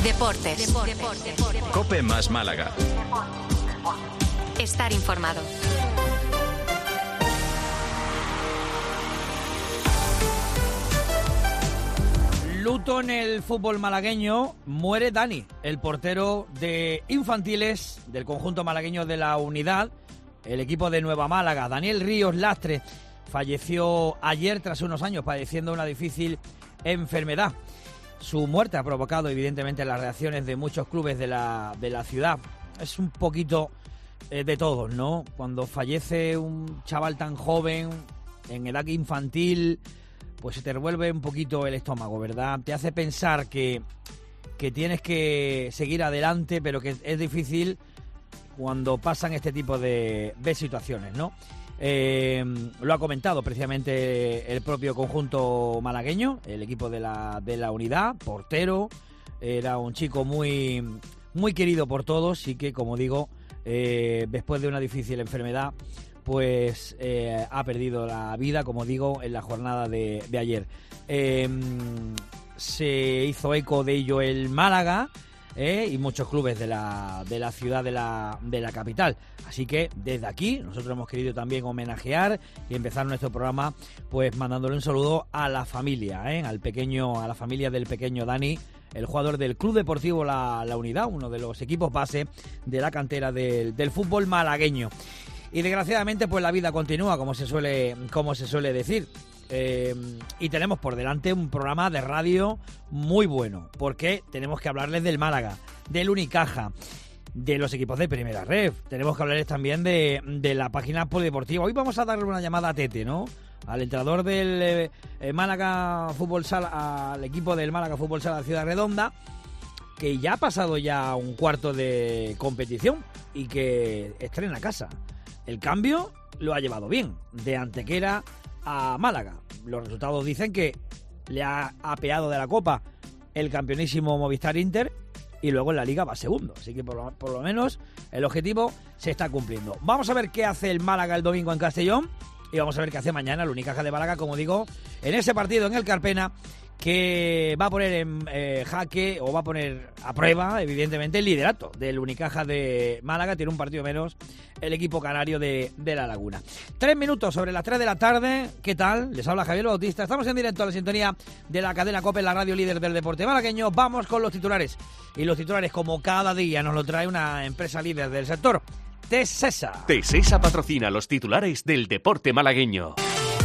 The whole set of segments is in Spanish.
Deportes. COPE más Málaga. Estar informado. Luto en el fútbol malagueño, muere Dani, el portero de infantiles del conjunto malagueño de la Unidad, el equipo de Nueva Málaga. Daniel Ríos Lastre falleció ayer tras unos años padeciendo una difícil enfermedad. Su muerte ha provocado evidentemente las reacciones de muchos clubes de la ciudad. Es un poquito de todos, ¿no? Cuando fallece un chaval tan joven, en edad infantil, pues se te revuelve un poquito el estómago, ¿verdad? Te hace pensar que tienes que seguir adelante, pero que es difícil cuando pasan este tipo de situaciones, ¿no? Lo ha comentado precisamente el propio conjunto malagueño, el equipo de la Unidad, portero, era un chico muy, muy querido por todos y que, como digo, después de una difícil enfermedad, pues ha perdido la vida, como digo, en la jornada de ayer. Se hizo eco de ello el Málaga y muchos clubes de la ciudad de la capital. Así que desde aquí nosotros hemos querido también homenajear y empezar nuestro programa pues mandándole un saludo a la familia, a la familia del pequeño Dani, el jugador del Club Deportivo La Unidad, uno de los equipos base de la cantera del fútbol malagueño. Y desgraciadamente pues la vida continúa, como se suele decir. Y tenemos por delante un programa de radio muy bueno, porque tenemos que hablarles del Málaga, del Unicaja, de los equipos de Primera Ref. Tenemos que hablarles también de la página polideportiva. Hoy vamos a darle una llamada a Tete, ¿no? Al entrenador del Málaga Fútbol Sala, al equipo del Málaga Fútbol Sala de Ciudad Redonda, que ya ha pasado ya un cuarto de competición y que estrena casa. El cambio lo ha llevado bien, de Antequera a Málaga. Los resultados dicen que le ha apeado de la Copa el campeonísimo Movistar Inter y luego en la Liga va segundo. Así que por lo menos el objetivo se está cumpliendo. Vamos a ver qué hace el Málaga el domingo en Castellón y vamos a ver qué hace mañana el Unicaja de Málaga, como digo, en ese partido en el Carpena, que va a poner en jaque o va a poner a prueba, evidentemente, el liderato del Unicaja de Málaga. Tiene un partido menos el equipo canario de La Laguna. 3 minutos sobre las 3 de la tarde. ¿Qué tal? Les habla Javier Bautista. Estamos en directo a la sintonía de la cadena COPE, la radio líder del deporte malagueño. Vamos con los titulares. Y los titulares, como cada día, nos lo trae una empresa líder del sector, Tesesa. Tesesa patrocina los titulares del deporte malagueño.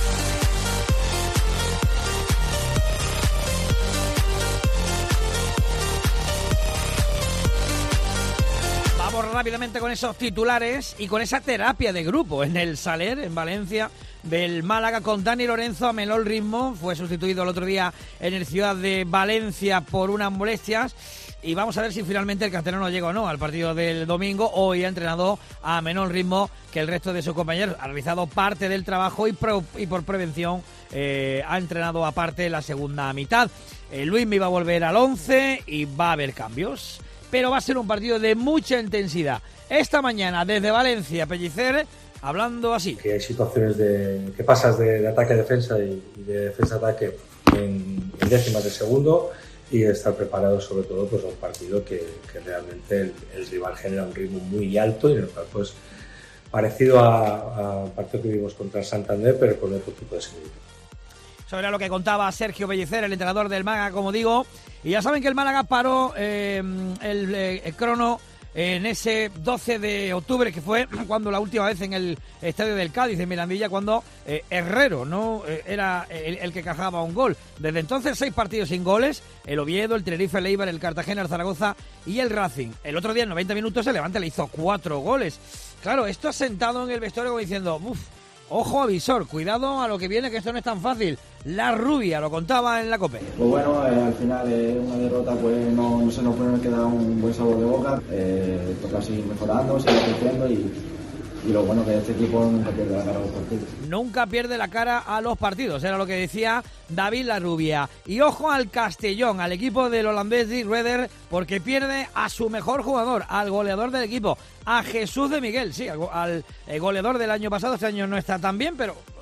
Rápidamente con esos titulares y con esa terapia de grupo en el Saler, en Valencia, del Málaga, con Dani Lorenzo a menor ritmo. Fue sustituido el otro día en el Ciudad de Valencia por unas molestias. Y vamos a ver si finalmente el castellano llega o no al partido del domingo. Hoy ha entrenado a menor ritmo que el resto de sus compañeros. Ha realizado parte del trabajo y por prevención ha entrenado aparte la segunda mitad. Luismi va a volver al 11 y va a haber cambios. Pero va a ser un partido de mucha intensidad. Esta mañana, desde Valencia, Pellicer, hablando así. Que hay situaciones que pasas de ataque a defensa y de defensa a ataque en décimas de segundo, y estar preparado sobre todo pues a un partido que realmente el rival genera un ritmo muy alto y en el cual pues parecido a partido que vimos contra el Santander, pero con otro tipo de similitud. Eso era lo que contaba Sergio Pellicer, el entrenador del Málaga, como digo. Y ya saben que el Málaga paró el crono en ese 12 de octubre, que fue cuando la última vez en el estadio del Cádiz, en Mirandilla, cuando Herrero no era el que cajaba un gol. Desde entonces 6 partidos sin goles: el Oviedo, el Tenerife, el Eibar, el Cartagena, el Zaragoza y el Racing. El otro día en 90 minutos el Levante le hizo 4 goles. Claro, esto ha sentado en el vestuario como diciendo, ojo avisor, cuidado a lo que viene, que esto no es tan fácil. La Rubia lo contaba en la COPE. Pues bueno, al final una derrota pues no se nos puede quedar un buen sabor de boca. Toca seguir mejorando, seguir creciendo y lo bueno que este equipo nunca pierde la cara a los partidos. Nunca pierde la cara a los partidos, era lo que decía David La Rubia. Y ojo al Castellón, al equipo del holandés Dick Redder, porque pierde a su mejor jugador, al goleador del equipo, a Jesús de Miguel, sí, al goleador del año pasado. Este año no está tan bien, pero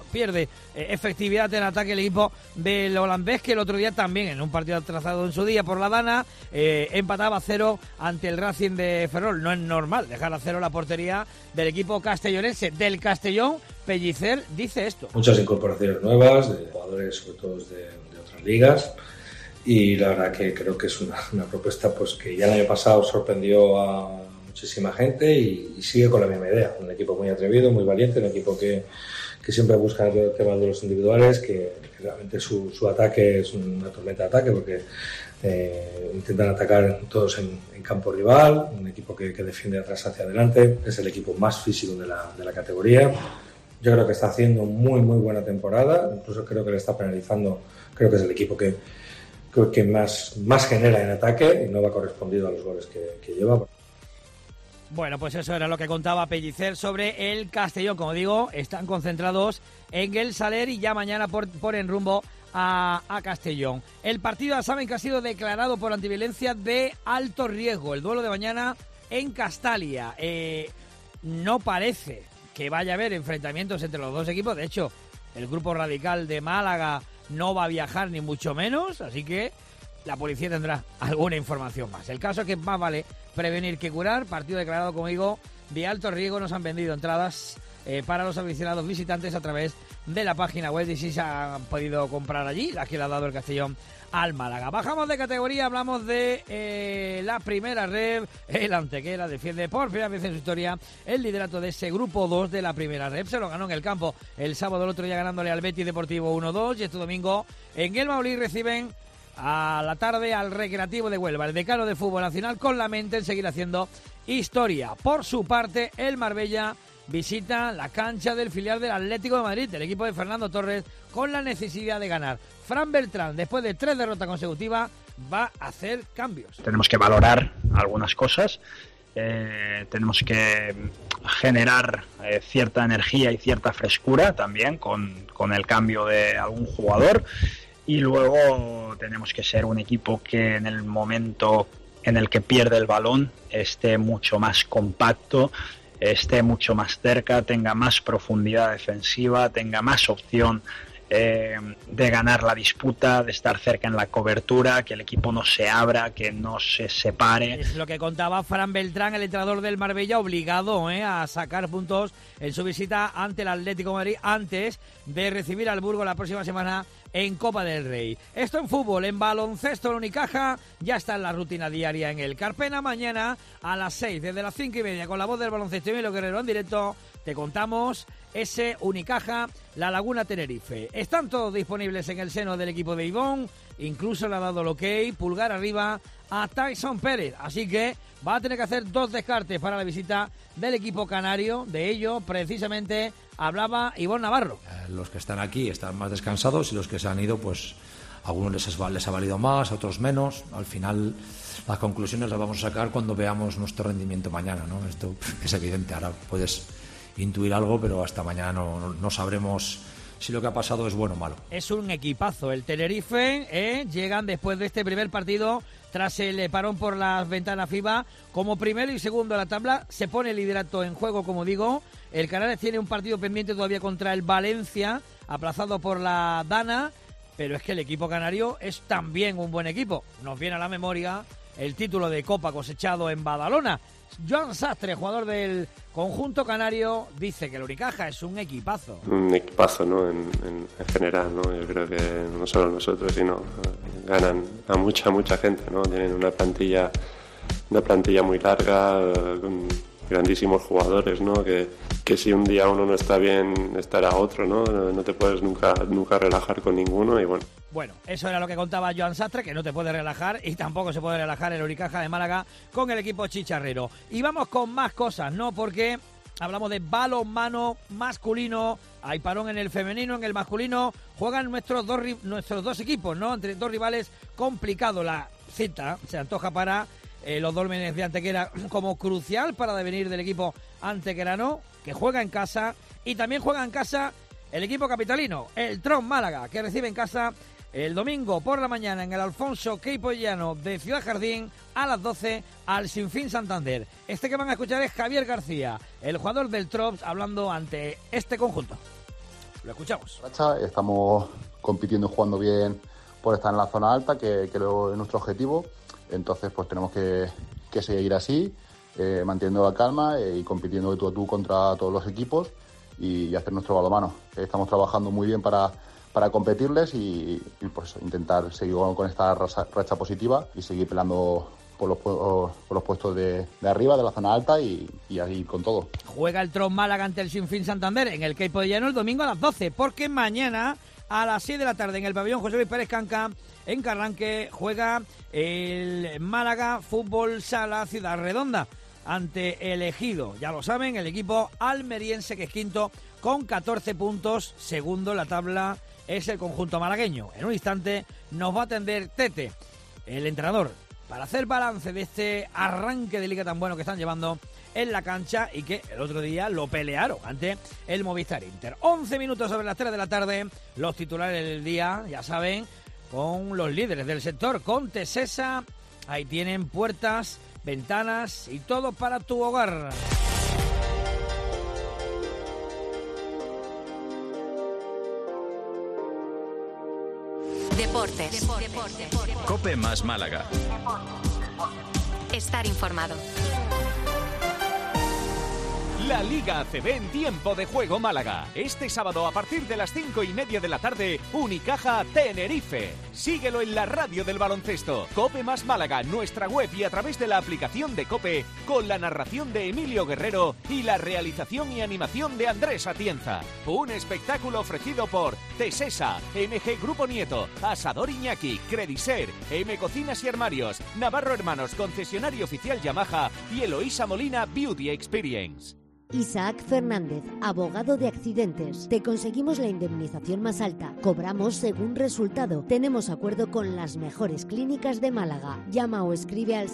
pierde efectividad en ataque el equipo del holandés, que el otro día también, en un partido trazado en su día por la Dana, empataba 0 ante el Racing de Ferrol. No es normal dejar a 0 la portería del equipo castellonense. Del Castellón, Pellicer dice esto. Muchas incorporaciones nuevas, de jugadores sobre todo de otras ligas, y la verdad que creo que es una propuesta pues que ya el año pasado sorprendió a muchísima gente y sigue con la misma idea. Un equipo muy atrevido, muy valiente, un equipo que siempre busca el tema de los individuales, que realmente su ataque es una tormenta de ataque porque intentan atacar todos en campo rival, un equipo que defiende atrás hacia adelante, es el equipo más físico de la categoría. Yo creo que está haciendo muy buena temporada, incluso creo que le está penalizando, creo que es el equipo que más genera en ataque y no va correspondido a los goles que lleva. Bueno, pues eso era lo que contaba Pellicer sobre el Castellón. Como digo, están concentrados en el Saler y ya mañana ponen rumbo a Castellón. El partido, ya saben que ha sido declarado por antiviolencia de alto riesgo. El duelo de mañana en Castalia. No parece que vaya a haber enfrentamientos entre los dos equipos. De hecho, el grupo radical de Málaga no va a viajar ni mucho menos, así que la policía tendrá alguna información más. El caso es que más vale prevenir que curar. Partido declarado, como digo, de alto riesgo. Nos han vendido entradas para los aficionados visitantes a través de la página web y si se han podido comprar allí, las que le ha dado el Castellón al Málaga. Bajamos de categoría, hablamos de la primera red. El Antequera defiende por primera vez en su historia el liderato de ese grupo 2 de la primera red. Se lo ganó en el campo el sábado, el otro día ganándole al Betis Deportivo 1-2 y este domingo en el Maulí reciben a la tarde al Recreativo de Huelva, el decano de fútbol nacional, con la mente en seguir haciendo historia. Por su parte, el Marbella visita la cancha del filial del Atlético de Madrid, del equipo de Fernando Torres, con la necesidad de ganar. Fran Beltrán, después de 3 derrotas consecutivas, va a hacer cambios. Tenemos que valorar algunas cosas, tenemos que generar cierta energía y cierta frescura también con el cambio de algún jugador. Y luego tenemos que ser un equipo que en el momento en el que pierde el balón esté mucho más compacto, esté mucho más cerca, tenga más profundidad defensiva, tenga más opción de ganar la disputa, de estar cerca en la cobertura, que el equipo no se abra, que no se separe. Es lo que contaba Fran Beltrán, el entrenador del Marbella, obligado a sacar puntos en su visita ante el Atlético de Madrid antes de recibir al Burgos la próxima semana en Copa del Rey. Esto en fútbol. En baloncesto, el Unicaja ya está en la rutina diaria en el Carpena. Mañana a las 6, desde las 5:30, con la voz del baloncesto y Emilio Guerrero en directo, te contamos ese Unicaja La Laguna Tenerife. Están todos disponibles en el seno del equipo de Ivón, incluso le ha dado el ok, pulgar arriba a Tyson Pérez, así que va a tener que hacer 2 descartes para la visita del equipo canario. De ello precisamente hablaba Ivón Navarro. Los que están aquí están más descansados y los que se han ido, pues a algunos les ha valido más, a otros menos. Al final las conclusiones las vamos a sacar cuando veamos nuestro rendimiento mañana, ¿no? Esto es evidente, ahora puedes intuir algo, pero hasta mañana no sabremos si lo que ha pasado es bueno o malo. Es un equipazo el Tenerife, llegan después de este primer partido tras el parón por las ventanas FIBA como primero y segundo en la tabla. Se pone el liderato en juego, como digo. El Canales tiene un partido pendiente todavía contra el Valencia, aplazado por la Dana, pero es que el equipo canario es también un buen equipo. Nos viene a la memoria el título de Copa cosechado en Badalona. Joan Sastre, jugador del conjunto canario, dice que el Unicaja es un equipazo. Un equipazo, ¿no? En general, ¿no? Yo creo que no solo nosotros, sino ganan a mucha gente, ¿no? Tienen una plantilla muy larga, con grandísimos jugadores, ¿no? Que si un día uno no está bien, estará otro, ¿no? No te puedes nunca relajar con ninguno y bueno. Bueno, eso era lo que contaba Joan Sastre, que no te puede relajar y tampoco se puede relajar el Unicaja de Málaga con el equipo chicharrero. Y vamos con más cosas, ¿no? Porque hablamos de balonmano masculino, hay parón en el femenino, en el masculino juegan nuestros dos equipos, ¿no? Entre dos rivales, complicado la cita, se antoja para los Dólmenes de Antequera como crucial para devenir del equipo antequerano, que juega en casa, y también juega en casa el equipo capitalino, el Tron Málaga, que recibe en casa el domingo por la mañana en el Alfonso Queipollano de Ciudad Jardín a las 12 al Sinfín Santander. Este que van a escuchar es Javier García, el jugador del Trops, hablando ante este conjunto. Lo escuchamos. Estamos compitiendo y jugando bien por estar en la zona alta, que es nuestro objetivo. Entonces, pues tenemos que seguir así, manteniendo la calma y compitiendo de tú a tú contra todos los equipos y hacer nuestro balonmano. Estamos trabajando muy bien para competirles y pues intentar seguir con esta racha positiva y seguir peleando por los puestos de arriba, de la zona alta y ahí con todo. Juega el Tron Málaga ante el Sinfín Santander en el Queipo de Llano el domingo a las 12, porque mañana a las 6 de la tarde en el pabellón José Luis Pérez Canca, en Carranque, juega el Málaga Fútbol Sala Ciudad Redonda ante el Ejido. Ya lo saben, el equipo almeriense, que es quinto con 14 puntos, segundo en la tabla es el conjunto malagueño. En un instante nos va a atender Tete, el entrenador, para hacer balance de este arranque de liga tan bueno que están llevando en la cancha y que el otro día lo pelearon ante el Movistar Inter. 11 minutos sobre las 3 de la tarde, los titulares del día, ya saben, con los líderes del sector, con Tesesa. Ahí tienen puertas, ventanas y todo para tu hogar. Deportes. Cope más Málaga. Estar informado. La Liga ACB en tiempo de juego Málaga. Este sábado a partir de las 5:30 de la tarde, Unicaja Tenerife. Síguelo en la radio del baloncesto. Cope más Málaga, nuestra web y a través de la aplicación de Cope, con la narración de Emilio Guerrero y la realización y animación de Andrés Atienza. Un espectáculo ofrecido por Tesesa, MG Grupo Nieto, Asador Iñaki, Crediser, M Cocinas y Armarios, Navarro Hermanos, concesionario oficial Yamaha y Eloísa Molina Beauty Experience. Isaac Fernández, abogado de accidentes. Te conseguimos la indemnización más alta. Cobramos según resultado. Tenemos acuerdo con las mejores clínicas de Málaga. Llama o escribe al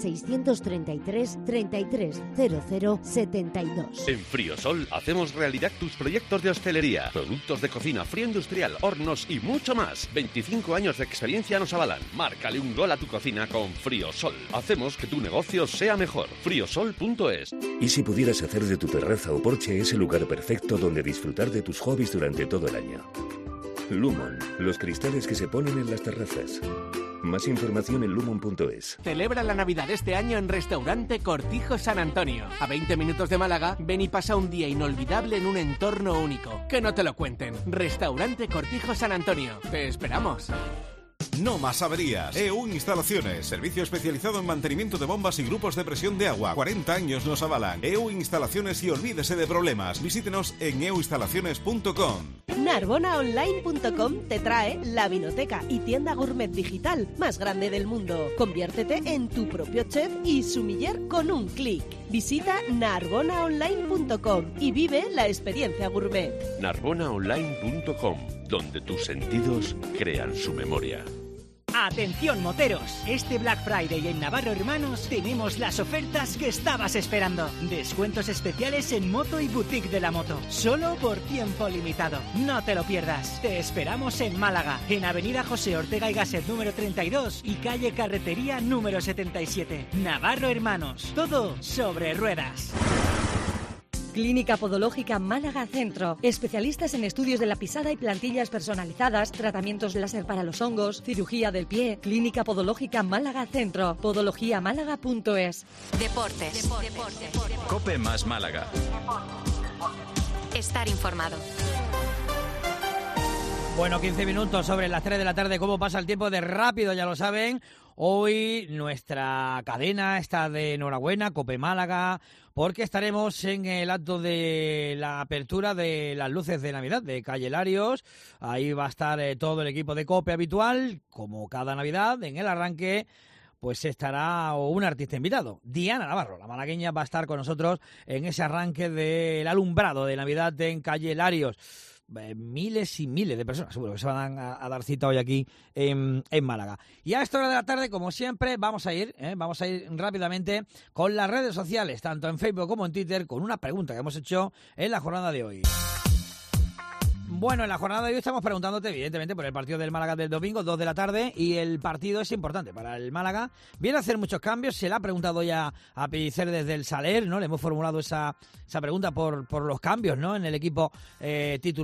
633 33 00 72. En Friosol hacemos realidad tus proyectos de hostelería, productos de cocina, frío industrial, hornos y mucho más. 25 años de experiencia nos avalan. Márcale un gol a tu cocina con Friosol. Hacemos que tu negocio sea mejor. Friosol.es. ¿Y si pudieras hacer de tu terraza o porche ese lugar perfecto donde disfrutar de tus hobbies durante todo el año? Lumon, los cristales que se ponen en las terrazas. Más información en lumon.es. Celebra la Navidad este año en Restaurante Cortijo San Antonio. A 20 minutos de Málaga, ven y pasa un día inolvidable en un entorno único. Que no te lo cuenten. Restaurante Cortijo San Antonio. Te esperamos. No más averías. EU Instalaciones, servicio especializado en mantenimiento de bombas y grupos de presión de agua. 40 años nos avalan. EU Instalaciones y olvídese de problemas. Visítenos en euinstalaciones.com. Narbonaonline.com te trae la vinoteca y tienda gourmet digital más grande del mundo. Conviértete en tu propio chef y sumiller con un clic. Visita narbonaonline.com y vive la experiencia gourmet. Narbonaonline.com, donde tus sentidos crean su memoria. Atención moteros, este Black Friday en Navarro Hermanos tenemos las ofertas que estabas esperando. Descuentos especiales en moto y boutique de la moto, solo por tiempo limitado. No te lo pierdas. Te esperamos en Málaga, en Avenida José Ortega y Gasset número 32 y calle Carretería número 77. Navarro Hermanos, todo sobre ruedas. Clínica Podológica Málaga Centro. Especialistas en estudios de la pisada y plantillas personalizadas, tratamientos láser para los hongos, cirugía del pie. Clínica Podológica Málaga Centro. podologiamálaga.es. Deportes. Cope más Málaga. Estar informado. Bueno, 15 minutos sobre las 3 de la tarde. ¿Cómo pasa el tiempo de rápido? Ya lo saben. Hoy nuestra cadena está de enhorabuena, Cope Málaga, porque estaremos en el acto de la apertura de las luces de Navidad de Calle Larios. Ahí va a estar todo el equipo de Cope habitual, como cada Navidad. En el arranque pues estará un artista invitado, Diana Navarro, la malagueña, va a estar con nosotros en ese arranque del alumbrado de Navidad en Calle Larios. Miles y miles de personas seguro que se van a dar cita hoy aquí en Málaga. Y a esta hora de la tarde, como siempre, vamos a ir rápidamente con las redes sociales, tanto en Facebook como en Twitter, con una pregunta que hemos hecho en la jornada de hoy. Bueno, en la jornada de hoy estamos preguntándote, evidentemente, por el partido del Málaga del domingo, 2 de la tarde, y el partido es importante para el Málaga. Viene a hacer muchos cambios, se le ha preguntado ya a Pellicer desde el Saler, ¿no? Le hemos formulado esa pregunta por los cambios, ¿no? En el equipo titular.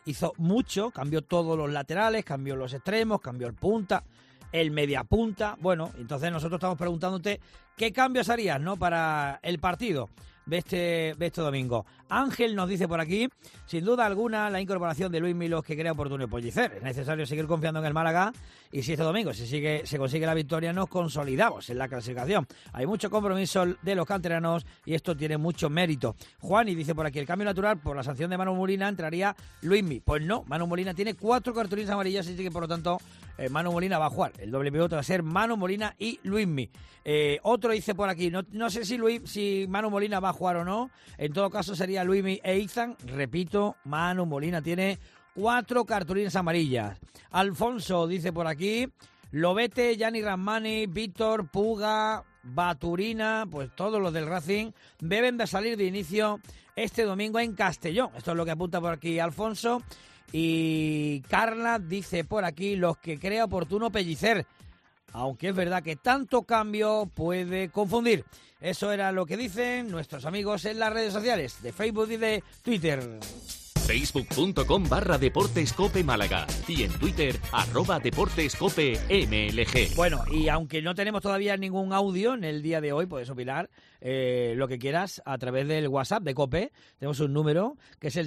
hizo mucho, cambió todos los laterales, cambió los extremos, cambió el punta, el media punta. Bueno, entonces nosotros estamos preguntándote qué cambios harías, ¿no?, para el partido de este domingo. Ángel nos dice por aquí, sin duda alguna, la incorporación de Luismi los que crea oportunidad Pellicer. Es necesario seguir confiando en el Málaga y si este domingo se consigue la victoria, nos consolidamos en la clasificación. Hay mucho compromiso de los canteranos y esto tiene mucho mérito. Juani dice por aquí, el cambio natural por la sanción de Manu Molina entraría Luismi. Pues no, Manu Molina tiene 4 cartulinas amarillas, así que por lo tanto Manu Molina va a jugar. El doble pivote va a ser Manu Molina y Luismi. Otro dice por aquí, no sé si Manu Molina va a jugar o no. En todo caso sería Luismi e Izan. Repito, Manu Molina tiene 4 cartulinas amarillas. Alfonso dice por aquí, Lobete, Gianni Ramani, Víctor, Puga, Baturina, pues todos los del Racing deben de salir de inicio este domingo en Castellón. Esto es lo que apunta por aquí Alfonso. Y Carla dice por aquí, los que crea oportuno Pellicer. Aunque es verdad que tanto cambio puede confundir. Eso era lo que dicen nuestros amigos en las redes sociales de Facebook y de Twitter. Facebook.com/Deportes Cope Málaga y en Twitter @DeportesCopeMLG. Bueno, y aunque no tenemos todavía ningún audio en el día de hoy, puedes opinar lo que quieras a través del WhatsApp de Cope. Tenemos un número que es el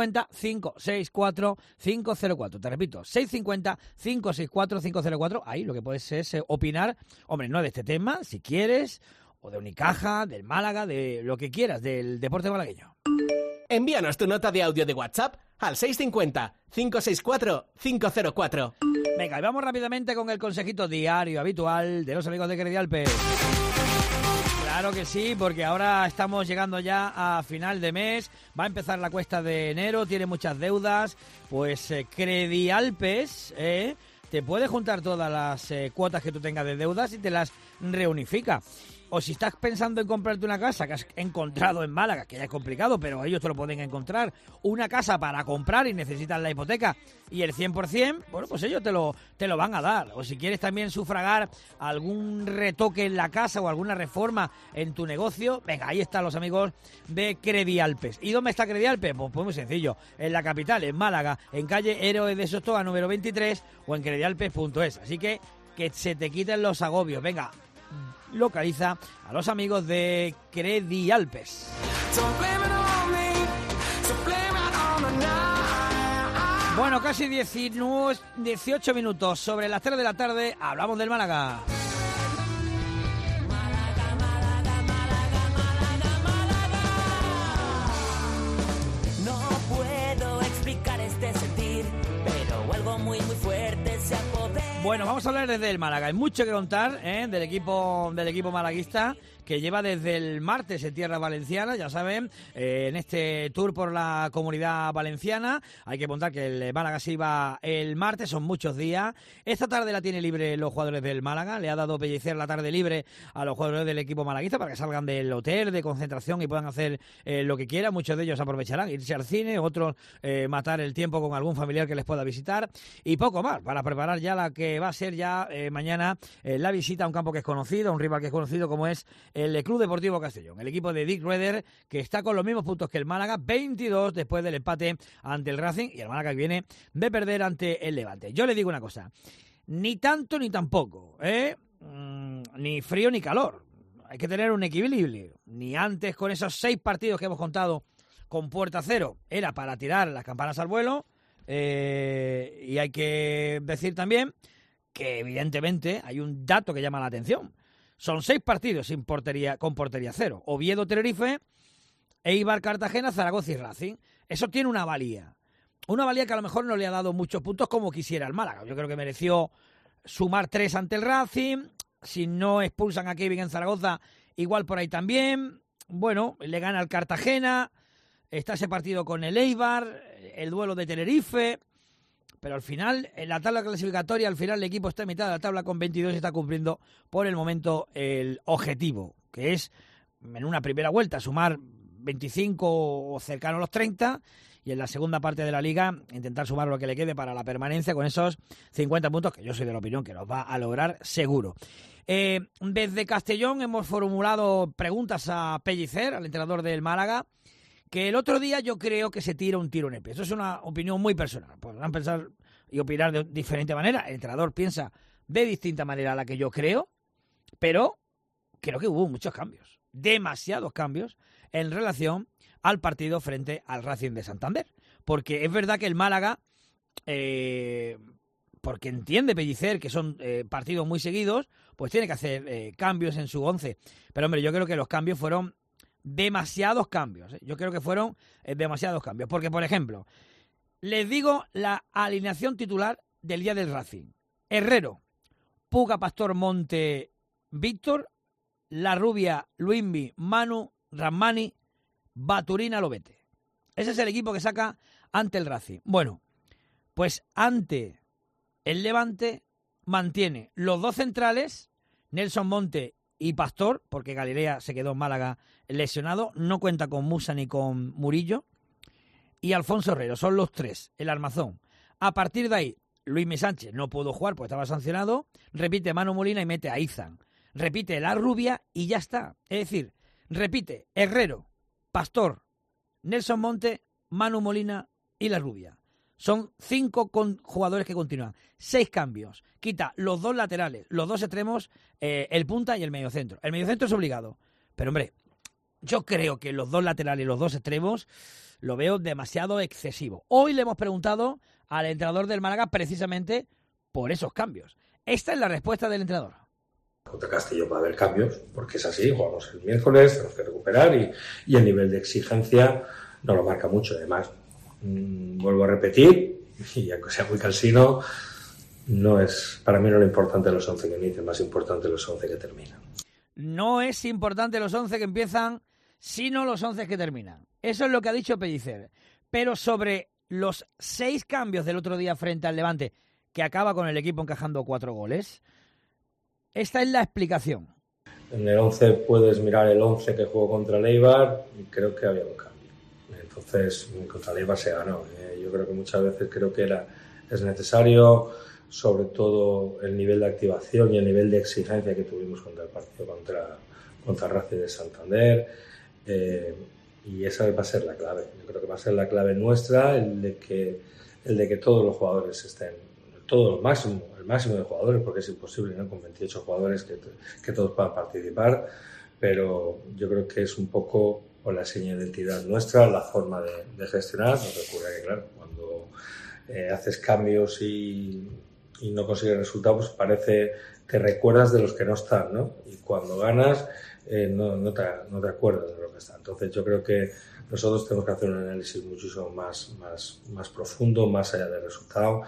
650-564-504. Te repito, 650-564-504. Ahí lo que puedes es opinar, hombre, no de este tema, si quieres, o de Unicaja, del Málaga, de lo que quieras, del deporte malagueño. Envíanos tu nota de audio de WhatsApp al 650-564-504. Venga, y vamos rápidamente con el consejito diario habitual de los amigos de Credialpes. Claro que sí, porque ahora estamos llegando ya a final de mes, va a empezar la cuesta de enero, tiene muchas deudas, pues Credialpes te puede juntar todas las cuotas que tú tengas de deudas y te las reunifica. O si estás pensando en comprarte una casa que has encontrado en Málaga, que ya es complicado, pero ellos te lo pueden encontrar, una casa para comprar y necesitas la hipoteca y el 100%, bueno, pues ellos te lo van a dar. O si quieres también sufragar algún retoque en la casa o alguna reforma en tu negocio, venga, ahí están los amigos de Credialpes. ¿Y dónde está Credialpes? Pues muy sencillo, en la capital, en Málaga, en calle Héroe de Sostoa número 23 o en credialpes.es. Así que se te quiten los agobios, venga. Localiza a los amigos de Credialpes. Bueno, casi 18 minutos sobre las 3 de la tarde, hablamos del Málaga. No puedo explicar este sentir, pero algo muy fuerte se apodera. Bueno, vamos a hablar desde el Málaga. Hay mucho que contar del equipo malaguista, que lleva desde el martes en tierra valenciana, ya saben, en este tour por la Comunidad Valenciana. Hay que contar que el Málaga se iba el martes, son muchos días. Esta tarde la tiene libre los jugadores del Málaga, le ha dado Pellicer la tarde libre a los jugadores del equipo malaguista para que salgan del hotel de concentración y puedan hacer lo que quieran. Muchos de ellos aprovecharán irse al cine, otros matar el tiempo con algún familiar que les pueda visitar y poco más para preparar ya la que va a ser ya mañana la visita a un campo que es conocido, a un rival que es conocido como es el Club Deportivo Castellón, el equipo de Dick Rueder, que está con los mismos puntos que el Málaga, 22 después del empate ante el Racing, y el Málaga que viene de perder ante el Levante. Yo le digo una cosa, ni tanto ni tampoco, ni frío ni calor, hay que tener un equilibrio. Ni antes, con esos 6 partidos que hemos contado con puerta cero, era para tirar las campanas al vuelo, y hay que decir también que evidentemente hay un dato que llama la atención. Son 6 partidos con portería cero. Oviedo, Tenerife, Eibar, Cartagena, Zaragoza y Racing. Eso tiene una valía. Una valía que a lo mejor no le ha dado muchos puntos como quisiera el Málaga. Yo creo que mereció sumar 3 ante el Racing. Si no expulsan a Kevin en Zaragoza, igual por ahí también. Bueno, le gana al Cartagena. Está ese partido con el Eibar, el duelo de Tenerife. Pero al final, en la tabla clasificatoria, al final el equipo está en mitad de la tabla con 22 y está cumpliendo por el momento el objetivo, que es en una primera vuelta sumar 25 o cercano a los 30 y en la segunda parte de la liga intentar sumar lo que le quede para la permanencia con esos 50 puntos, que yo soy de la opinión que los va a lograr seguro. Desde Castellón hemos formulado preguntas a Pellicer, al entrenador del Málaga, Que el otro día yo creo que se tira un tiro en el pie. Eso es una opinión muy personal. Podrán pensar y opinar de diferente manera. El entrenador piensa de distinta manera a la que yo creo, pero creo que hubo muchos cambios. Demasiados cambios en relación al partido frente al Racing de Santander. Porque es verdad que el Málaga, porque entiende Pellicer que son partidos muy seguidos, pues tiene que hacer cambios en su 11. Pero hombre, yo creo que los cambios fueron demasiados cambios. Yo creo que fueron demasiados cambios. Porque, por ejemplo, les digo la alineación titular del día del Racing. Herrero, Puga, Pastor, Monte, Víctor, La Rubia, Luismi, Manu, Ramani, Baturina, Lobete. Ese es el equipo que saca ante el Racing. Bueno, pues ante el Levante mantiene los dos centrales, Nelson Monte y Pastor, porque Galilea se quedó en Málaga lesionado, no cuenta con Musa ni con Murillo, y Alfonso Herrero, son los tres, el armazón. A partir de ahí, Luismi Sánchez no pudo jugar porque estaba sancionado, repite Manu Molina y mete a Izan, repite La Rubia y ya está. Es decir, repite Herrero, Pastor, Nelson Monte, Manu Molina y La Rubia. Son 5 jugadores que continúan. 6 cambios. Quita los 2 laterales, los 2 extremos, el punta y el mediocentro. El mediocentro es obligado. Pero, hombre, yo creo que los 2 laterales y los 2 extremos lo veo demasiado excesivo. Hoy le hemos preguntado al entrenador del Málaga precisamente por esos cambios. Esta es la respuesta del entrenador. Contra Castellón va a haber cambios, porque es así, jugamos el miércoles, tenemos que recuperar y el nivel de exigencia no lo marca mucho. Además, vuelvo a repetir, y aunque sea muy cansino, no es, para mí no es lo importante los 11 que inician, más importante los 11 que terminan. No es importante los 11 que empiezan, sino los 11 que terminan. Eso es lo que ha dicho Pellicer. Pero sobre los 6 cambios del otro día frente al Levante, que acaba con el equipo encajando 4 goles, esta es la explicación. En el 11 puedes mirar el 11 que jugó contra el Eibar y creo que había un cambio. Entonces, contra el Eibar se ganó. Yo creo que muchas veces es necesario, sobre todo el nivel de activación y el nivel de exigencia que tuvimos contra el partido contra el Racing de Santander. Y esa va a ser la clave. Yo creo que va a ser la clave nuestra, el de que todos los jugadores estén, el máximo de jugadores, porque es imposible, ¿no?, con 28 jugadores que todos puedan participar, pero yo creo que es un poco por la seña de identidad nuestra, la forma de gestionar. No te ocurre que, claro, cuando haces cambios y no consigues resultados, pues parece que recuerdas de los que no están, ¿no? Y cuando ganas, no te acuerdas de lo que está. Entonces yo creo que nosotros tenemos que hacer un análisis muchísimo más profundo, más allá del resultado.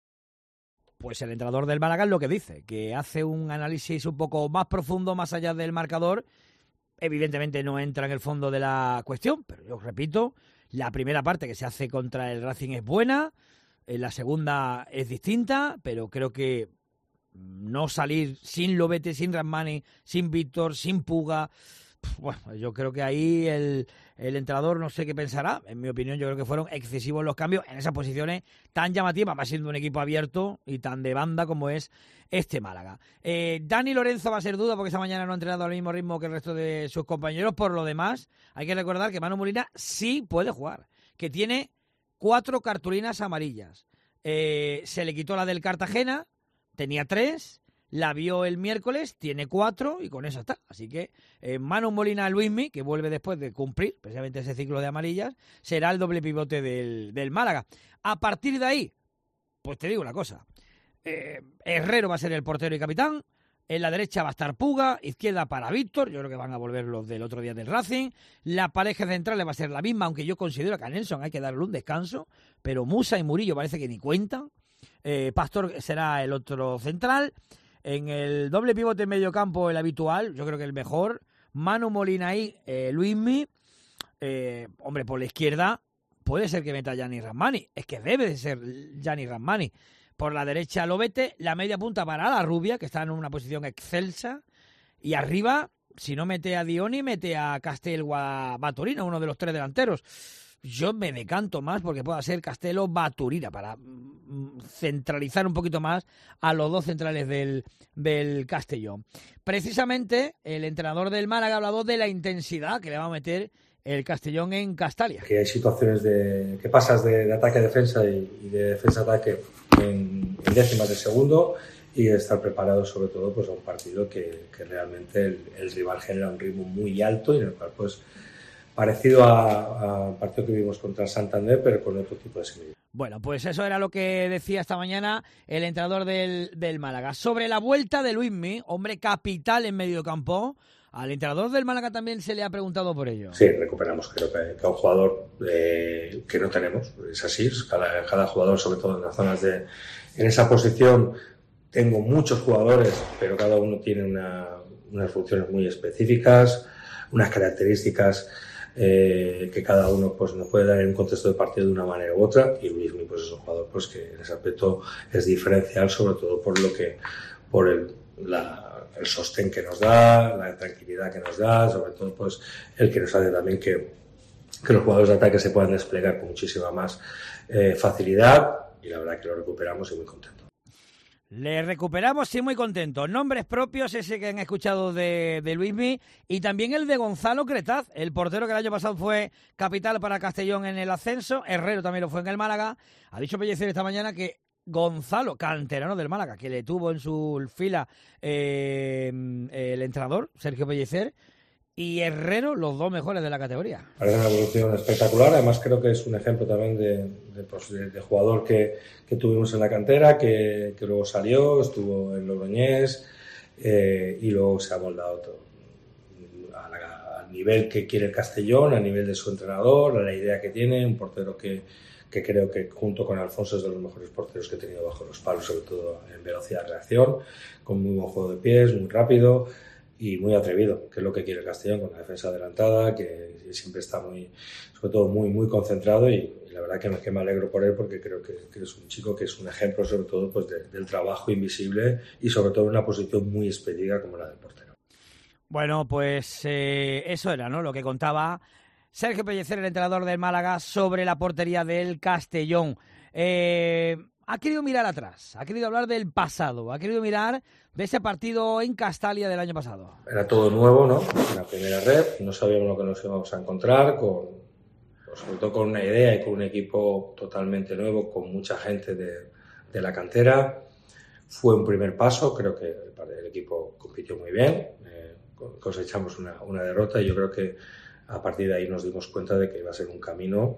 Pues el entrenador del Málaga es lo que dice, que hace un análisis un poco más profundo, más allá del marcador. Evidentemente no entra en el fondo de la cuestión, pero yo repito, la primera parte que se hace contra el Racing es buena, la segunda es distinta, pero creo que no salir sin Lobete, sin Ramani, sin Víctor, sin Puga, bueno, yo creo que ahí el entrenador no sé qué pensará. En mi opinión, yo creo que fueron excesivos los cambios en esas posiciones tan llamativas, va siendo un equipo abierto y tan de banda como es este Málaga. Dani Lorenzo va a ser duda porque esta mañana no ha entrenado al mismo ritmo que el resto de sus compañeros. Por lo demás, hay que recordar que Manu Molina sí puede jugar, que tiene 4 cartulinas amarillas. Se le quitó la del Cartagena, tenía 3, la vio el miércoles, tiene 4 y con eso está. Así que Manu Molina Luismi, que vuelve después de cumplir precisamente ese ciclo de amarillas, será el doble pivote del Málaga. A partir de ahí, pues te digo una cosa, Herrero va a ser el portero y capitán, en la derecha va a estar Puga, izquierda para Víctor, yo creo que van a volver los del otro día del Racing, la pareja central va a ser la misma, aunque yo considero que a Nelson hay que darle un descanso, pero Musa y Murillo parece que ni cuentan. Pastor será el otro central. En el doble pivote en medio campo, el habitual, yo creo que el mejor, Manu Molina y Luismi. Hombre, por la izquierda puede ser que meta Gianni Ramani, es que debe de ser Gianni Ramani. Por la derecha Lobete, la media punta para La Rubia, que está en una posición excelsa, y arriba, si no mete a Dioni, mete a Castel o a Baturina, uno de los 3 delanteros. Yo me decanto más porque pueda ser Castelo Baturina para centralizar un poquito más a los 2 centrales del Castellón. Precisamente el entrenador del Málaga ha hablado de la intensidad que le va a meter el Castellón en Castalia. Que hay situaciones que pasas de ataque a defensa y de defensa a ataque en décimas de segundo, y estar preparado sobre todo pues a un partido que realmente el rival genera un ritmo muy alto y en el cual pues parecido al partido que vimos contra el Santander, pero con otro tipo de similitud. Bueno, pues eso era lo que decía esta mañana el entrenador del Málaga. Sobre la vuelta de Luismi, hombre capital en medio campo, al entrenador del Málaga también se le ha preguntado por ello. Sí, recuperamos creo que a un jugador que no tenemos, es así, cada jugador, sobre todo en las zonas en esa posición, tengo muchos jugadores, pero cada uno tiene unas funciones muy específicas, unas características que cada uno pues nos puede dar en un contexto de partido de una manera u otra, y Luismi pues es un jugador pues que en ese aspecto es diferencial, sobre todo por el sostén que nos da, la tranquilidad que nos da, sobre todo pues el que nos hace también que los jugadores de ataque se puedan desplegar con muchísima más facilidad, y la verdad que lo recuperamos y muy contento. Le recuperamos, sí, muy contento. Nombres propios, ese que han escuchado de Luismi, y también el de Gonzalo Cretaz, el portero que el año pasado fue capital para Castellón en el ascenso. Herrero también lo fue en el Málaga. Ha dicho Pellicer esta mañana que Gonzalo, canterano del Málaga, que le tuvo en su fila el entrenador, Sergio Pellicer, y Herrero, los dos mejores de la categoría. Parece una evolución espectacular, además creo que es un ejemplo también de jugador que tuvimos en la cantera, que luego salió, estuvo en Logroñés y luego se ha moldado todo al nivel que quiere el Castellón, al nivel de su entrenador, a la idea que tiene, un portero que creo que junto con Alfonso es de los mejores porteros que he tenido bajo los palos, sobre todo en velocidad de reacción, con muy buen juego de pies, muy rápido y muy atrevido, que es lo que quiere el Castellón, con la defensa adelantada, que siempre está sobre todo muy concentrado, y la verdad que me alegro por él, porque creo que es un chico que es un ejemplo sobre todo pues del trabajo invisible y sobre todo en una posición muy específica como la del portero. Bueno, pues eso era, ¿no?, lo que contaba Sergio Pellicer, el entrenador del Málaga, sobre la portería del Castellón. Ha querido mirar atrás, ha querido hablar del pasado, ha querido mirar de ese partido en Castalia del año pasado. Era todo nuevo, ¿no? La primera red, no sabíamos lo que nos íbamos a encontrar, sobre todo con una idea y con un equipo totalmente nuevo, con mucha gente de la cantera. Fue un primer paso, creo que el equipo compitió muy bien, cosechamos una derrota, y yo creo que a partir de ahí nos dimos cuenta de que iba a ser un camino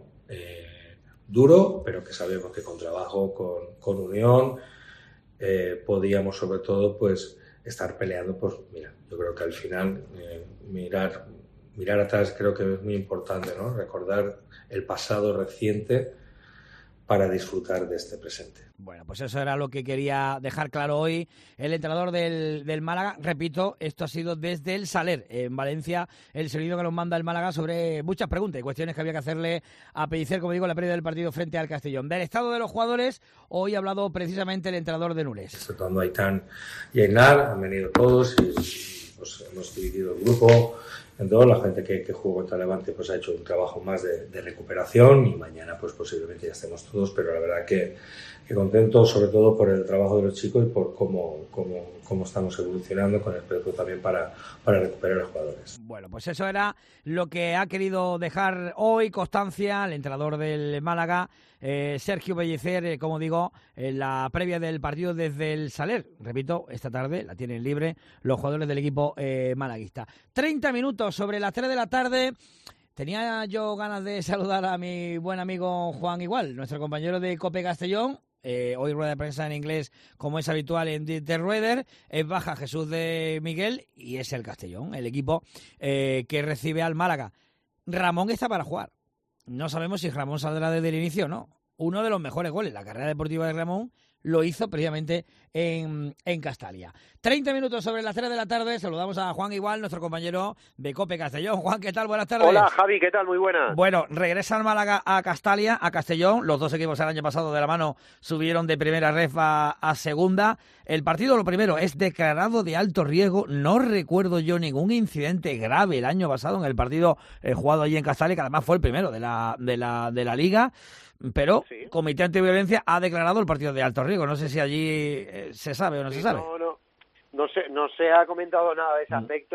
duro, pero que sabemos que con trabajo, con unión, podíamos sobre todo pues estar peleando. Pues mira, yo creo que al final mirar atrás creo que es muy importante, ¿no? Recordar el pasado reciente para disfrutar de este presente. Bueno, pues eso era lo que quería dejar claro hoy el entrenador del Málaga. Repito, esto ha sido desde el Saler, en Valencia, el sonido que nos manda el Málaga sobre muchas preguntas y cuestiones que había que hacerle a Pellicer, como digo, en la pérdida del partido frente al Castellón. Del estado de los jugadores, hoy ha hablado precisamente el entrenador de Nules. Disfrutando a Aitán y Ainar, han venido todos y pues hemos dividido el grupo. Entonces, la gente que jugó contra Levante pues ha hecho un trabajo más de recuperación, y mañana pues posiblemente ya estemos todos, pero la verdad que contento sobre todo por el trabajo de los chicos y por cómo estamos evolucionando con el proyecto también para recuperar a los jugadores. Bueno, pues eso era lo que ha querido dejar hoy constancia el entrenador del Málaga, Sergio Pellicer, como digo, en la previa del partido desde el Saler. Repito, esta tarde la tienen libre los jugadores del equipo malaguista. 30 minutos sobre las 3 de la tarde. Tenía yo ganas de saludar a mi buen amigo Juan Igual, nuestro compañero de COPE Castellón. Hoy rueda de prensa en inglés, como es habitual en The Rueder. Es baja Jesús de Miguel y es el Castellón, el equipo que recibe al Málaga. Ramón está para jugar. No sabemos si Ramón saldrá desde el inicio o no. Uno de los mejores goles, la carrera deportiva de Ramón, lo hizo precisamente en Castalia. 30 minutos sobre las 3 de la tarde. Saludamos a Juan Igual, nuestro compañero de COPE Castellón. Juan, ¿qué tal? Buenas tardes. Hola, Javi, ¿qué tal? Muy buenas. Bueno, regresa al Málaga a Castalia, a Castellón. Los dos equipos el año pasado de la mano subieron de primera ref a segunda. El partido, lo primero, es declarado de alto riesgo. No recuerdo yo ningún incidente grave el año pasado en el partido jugado allí en Castalia, que además fue el primero de la Liga. Pero sí. Comité Antiviolencia ha declarado el partido de alto riesgo. No sé si allí se sabe o no se sabe. No se ha comentado nada de ese aspecto.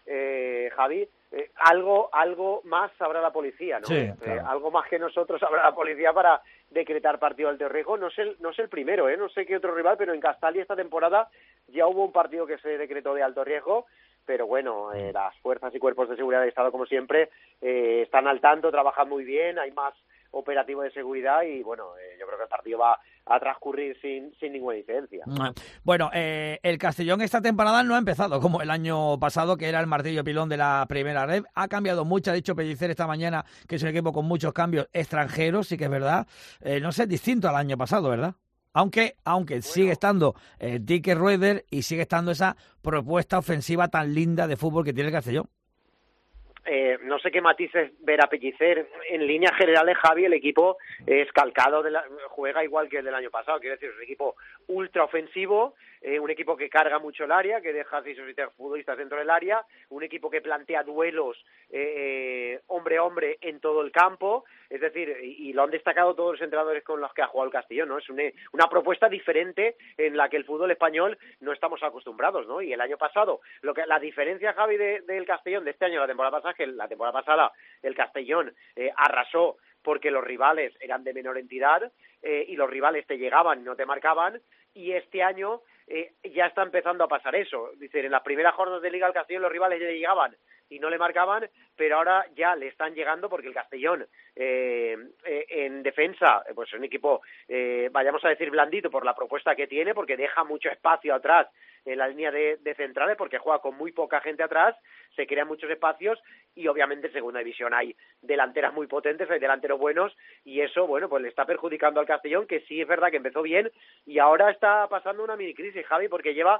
Javi, algo más sabrá la policía, ¿no? Sí, claro. Algo más que nosotros sabrá la policía para decretar partido de alto riesgo. No es el primero, no sé qué otro rival, pero en Castalia esta temporada ya hubo un partido que se decretó de alto riesgo, pero bueno, las fuerzas y cuerpos de seguridad del Estado, como siempre, están al tanto, trabajan muy bien, hay más operativo de seguridad y bueno, yo creo que el partido va a transcurrir sin ninguna incidencia. Bueno, el Castellón esta temporada no ha empezado como el año pasado, que era el martillo pilón de la primera red. Ha cambiado mucho, ha dicho Pellicer esta mañana que es un equipo con muchos cambios extranjeros, sí que es verdad. No sé, distinto al año pasado, ¿verdad? Aunque sigue estando Dick Rueder y sigue estando esa propuesta ofensiva tan linda de fútbol que tiene el Castellón. No sé qué matices verá Pellicer. En líneas generales, Javi, el equipo es calcado, juega igual que el del año pasado. Quiero decir, es un equipo ultra ofensivo, un equipo que carga mucho el área, que deja 6 o 7 futbolistas dentro del área, un equipo que plantea duelos hombre a hombre en todo el campo. Es decir, y lo han destacado todos los entrenadores con los que ha jugado el Castellón, ¿no? Es una propuesta diferente en la que el fútbol español no estamos acostumbrados, ¿no? Y el año pasado, la diferencia, Javi, del Castellón de este año a la temporada pasada, que la temporada pasada el Castellón arrasó porque los rivales eran de menor entidad y los rivales te llegaban y no te marcaban, y este año ya está empezando a pasar eso. Dicen, en las primeras jornadas de Liga al Castellón los rivales ya le llegaban y no le marcaban, pero ahora ya le están llegando porque el Castellón en defensa, pues es un equipo, vayamos a decir, blandito por la propuesta que tiene, porque deja mucho espacio atrás en la línea de centrales, porque juega con muy poca gente atrás, se crean muchos espacios y obviamente en segunda división hay delanteras muy potentes, hay delanteros buenos y eso, bueno, pues le está perjudicando al Castellón, que sí es verdad que empezó bien y ahora está pasando una mini crisis, Javi, porque lleva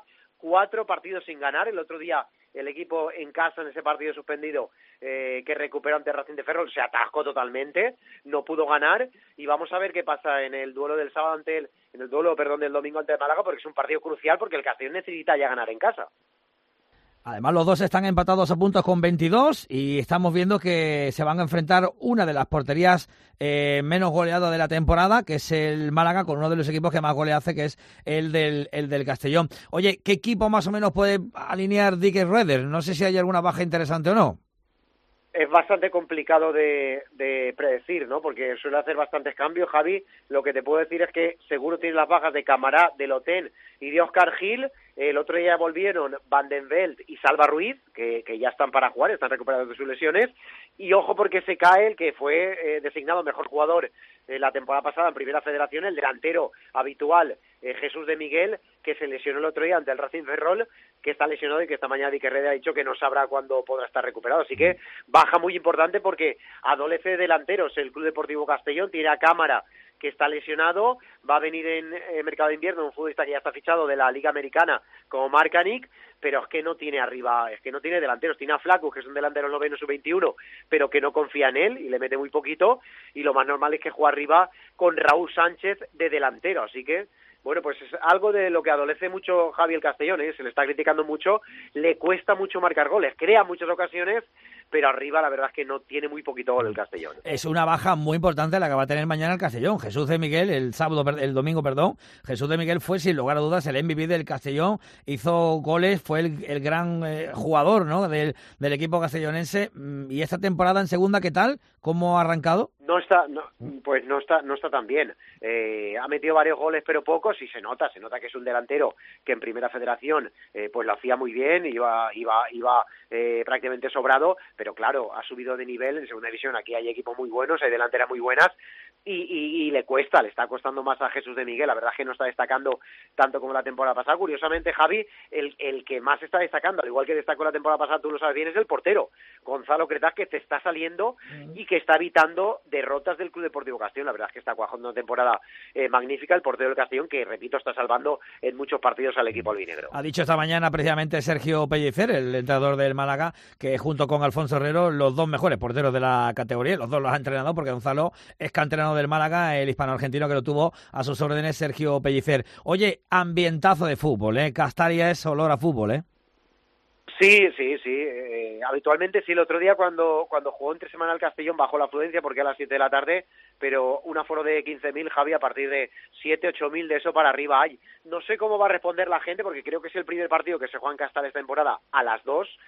4 partidos sin ganar. El otro día el equipo en casa, en ese partido suspendido que recuperó ante Racing de Ferrol, se atascó totalmente, no pudo ganar y vamos a ver qué pasa en el duelo del sábado del domingo ante el Málaga, porque es un partido crucial porque el Castellón necesita ya ganar en casa. Además, los dos están empatados a puntos con 22 y estamos viendo que se van a enfrentar una de las porterías menos goleadas de la temporada, que es el Málaga, con uno de los equipos que más goles hace, que es el del Castellón. Oye, ¿qué equipo más o menos puede alinear Dick Rueder? No sé si hay alguna baja interesante o no. Es bastante complicado de predecir, ¿no? Porque suele hacer bastantes cambios, Javi. Lo que te puedo decir es que seguro tiene las bajas de Camará, de Lotén y de Óscar Gil. El otro día volvieron Van den Veld y Salva Ruiz, que ya están para jugar, están recuperados de sus lesiones. Y ojo, porque se cae el que fue designado mejor jugador la temporada pasada en Primera Federación, el delantero habitual, Jesús de Miguel, que se lesionó el otro día ante el Racing Ferrol, que está lesionado y que esta mañana Dick Rueder ha dicho que no sabrá cuándo podrá estar recuperado. Así que baja muy importante porque adolece de delanteros el Club Deportivo Castellón, tiene a Cámara, que está lesionado, va a venir en mercado de invierno un futbolista que ya está fichado de la Liga Americana como Marcanic, pero es que no tiene arriba, es que no tiene delanteros, tiene a Flacus, que es un delantero noveno sub-21, pero que no confía en él y le mete muy poquito, y lo más normal es que juegue arriba con Raúl Sánchez de delantero, así que bueno, pues es algo de lo que adolece mucho Javi el Castellón, se le está criticando mucho, le cuesta mucho marcar goles, crea muchas ocasiones, pero arriba la verdad es que no tiene muy poquito gol el Castellón. Es una baja muy importante la que va a tener mañana el Castellón. Jesús de Miguel, el domingo, Jesús de Miguel fue sin lugar a dudas el MVP del Castellón, hizo goles, fue el gran jugador, ¿no?, del equipo castellonense. Y esta temporada en segunda, ¿qué tal? ¿Cómo ha arrancado? No está tan bien. Ha metido varios goles, pero pocos, y se nota que es un delantero que en Primera Federación pues lo hacía muy bien, iba prácticamente sobrado, pero claro, ha subido de nivel en Segunda División. Aquí hay equipos muy buenos, hay delanteras muy buenas, y le está costando más a Jesús de Miguel. La verdad es que no está destacando tanto como la temporada pasada. Curiosamente, Javi, el que más está destacando, al igual que destacó la temporada pasada, tú lo sabes bien, es el portero, Gonzalo Cretaz, que te está saliendo y que está evitando derrotas del Club Deportivo Castellón. La verdad es que está cuajando una temporada magnífica el portero del Castellón, que, repito, está salvando en muchos partidos al equipo albinegro. Ha dicho esta mañana precisamente Sergio Pellicer, el entrenador del Málaga, que junto con Alfonso Herrero, los dos mejores porteros de la categoría, los dos los ha entrenado, porque Gonzalo es canterano del Málaga, el hispano-argentino que lo tuvo a sus órdenes Sergio Pellicer. Oye, ambientazo de fútbol, Castalia es olor a fútbol, Sí. Habitualmente sí. El otro día cuando jugó entre semana el Castellón bajó la afluencia porque a las 7 de la tarde, pero un aforo de 15.000, Javi, a partir de 7-8.000 de eso para arriba hay. No sé cómo va a responder la gente, porque creo que es el primer partido que se juega en Castalia esta temporada a las 2.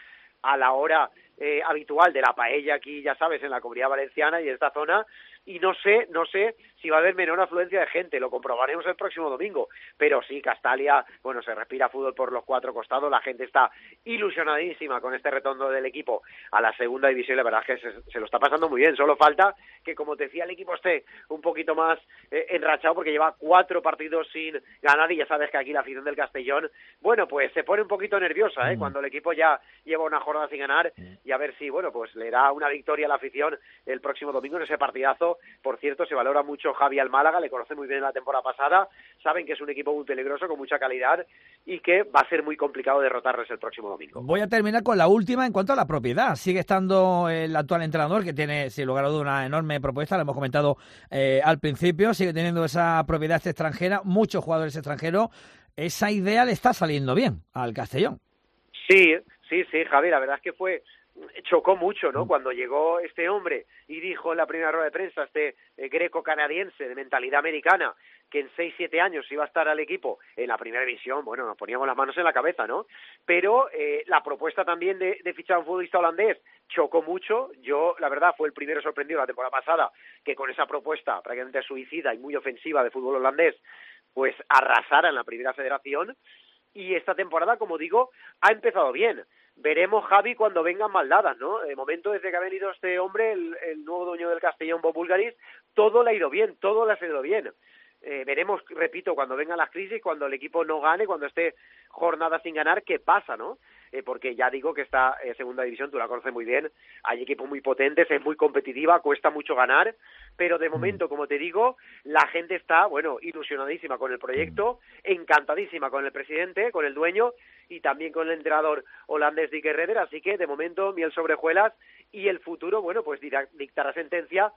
a la hora habitual de la paella aquí, ya sabes, en la Comunidad Valenciana y en esta zona, y no sé si va a haber menor afluencia de gente, lo comprobaremos el próximo domingo, pero sí, Castalia, bueno, se respira fútbol por los cuatro costados, la gente está ilusionadísima con este retorno del equipo a la segunda división, la verdad es que se lo está pasando muy bien, solo falta que, como te decía, el equipo esté un poquito más enrachado, porque lleva 4 partidos sin ganar, y ya sabes que aquí la afición del Castellón, bueno, pues se pone un poquito nerviosa, cuando el equipo ya lleva una jornada sin ganar, y a ver si, bueno, pues le da una victoria a la afición el próximo domingo en ese partidazo. Por cierto, se valora mucho Javi al Málaga, le conoce muy bien la temporada pasada, saben que es un equipo muy peligroso, con mucha calidad, y que va a ser muy complicado derrotarles el próximo domingo. Voy a terminar con la última en cuanto a la propiedad. Sigue estando el actual entrenador, que tiene, sin lugar a dudas, una enorme propuesta, lo hemos comentado al principio, sigue teniendo esa propiedad extranjera, muchos jugadores extranjeros. Esa idea le está saliendo bien al Castellón. Sí, Javi, la verdad es que chocó mucho, ¿no? Cuando llegó este hombre y dijo en la primera rueda de prensa, este greco-canadiense de mentalidad americana, que en 6-7 años iba a estar al equipo en la primera división, bueno, nos poníamos las manos en la cabeza, ¿no? Pero la propuesta también de fichar a un futbolista holandés chocó mucho. Yo, la verdad, fue el primero sorprendido la temporada pasada que con esa propuesta prácticamente suicida y muy ofensiva de fútbol holandés, pues arrasara en la primera federación. Y esta temporada, como digo, ha empezado bien. Veremos, Javi, cuando vengan mal dadas, ¿no? De momento, desde que ha venido este hombre, el nuevo dueño del Castellón, Bob Bulgaris, todo le ha ido bien, todo le ha ido bien. Veremos, repito, cuando vengan las crisis, cuando el equipo no gane, cuando esté jornada sin ganar, qué pasa, ¿no? Porque ya digo que esta segunda división, tú la conoces muy bien, hay equipos muy potentes, es muy competitiva, cuesta mucho ganar, pero de momento, como te digo, la gente está, bueno, ilusionadísima con el proyecto, encantadísima con el presidente, con el dueño, y también con el entrenador holandés Dick Redder, así que de momento miel sobre hojuelas, y el futuro, bueno, pues dictará sentencia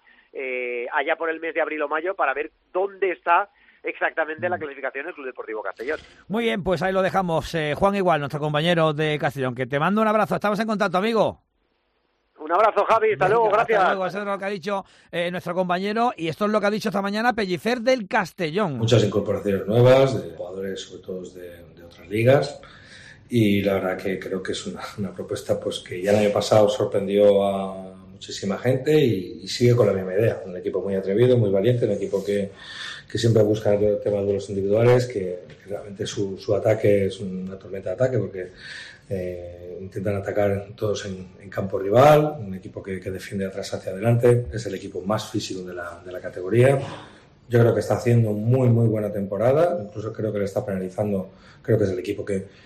allá por el mes de abril o mayo para ver dónde está exactamente la clasificación del Club Deportivo Castellón. Muy bien, pues ahí lo dejamos. Juan Igual, nuestro compañero de Castellón, que te mando un abrazo. Estamos en contacto, amigo. Un abrazo, Javi. Hasta luego, gracias. Hasta luego. Eso es lo que ha dicho nuestro compañero, y esto es lo que ha dicho esta mañana Pellicer del Castellón. Muchas incorporaciones nuevas, de jugadores sobre todo de otras ligas, y la verdad que creo que es una propuesta pues que ya el año pasado sorprendió a muchísima gente y sigue con la misma idea. Un equipo muy atrevido, muy valiente, un equipo que siempre busca el tema de los individuales, que realmente su ataque es una tormenta de ataque, porque intentan atacar todos en campo rival, un equipo que defiende de atrás hacia adelante, es el equipo más físico de la categoría. Yo creo que está haciendo muy buena temporada, incluso creo que le está penalizando, creo que es el equipo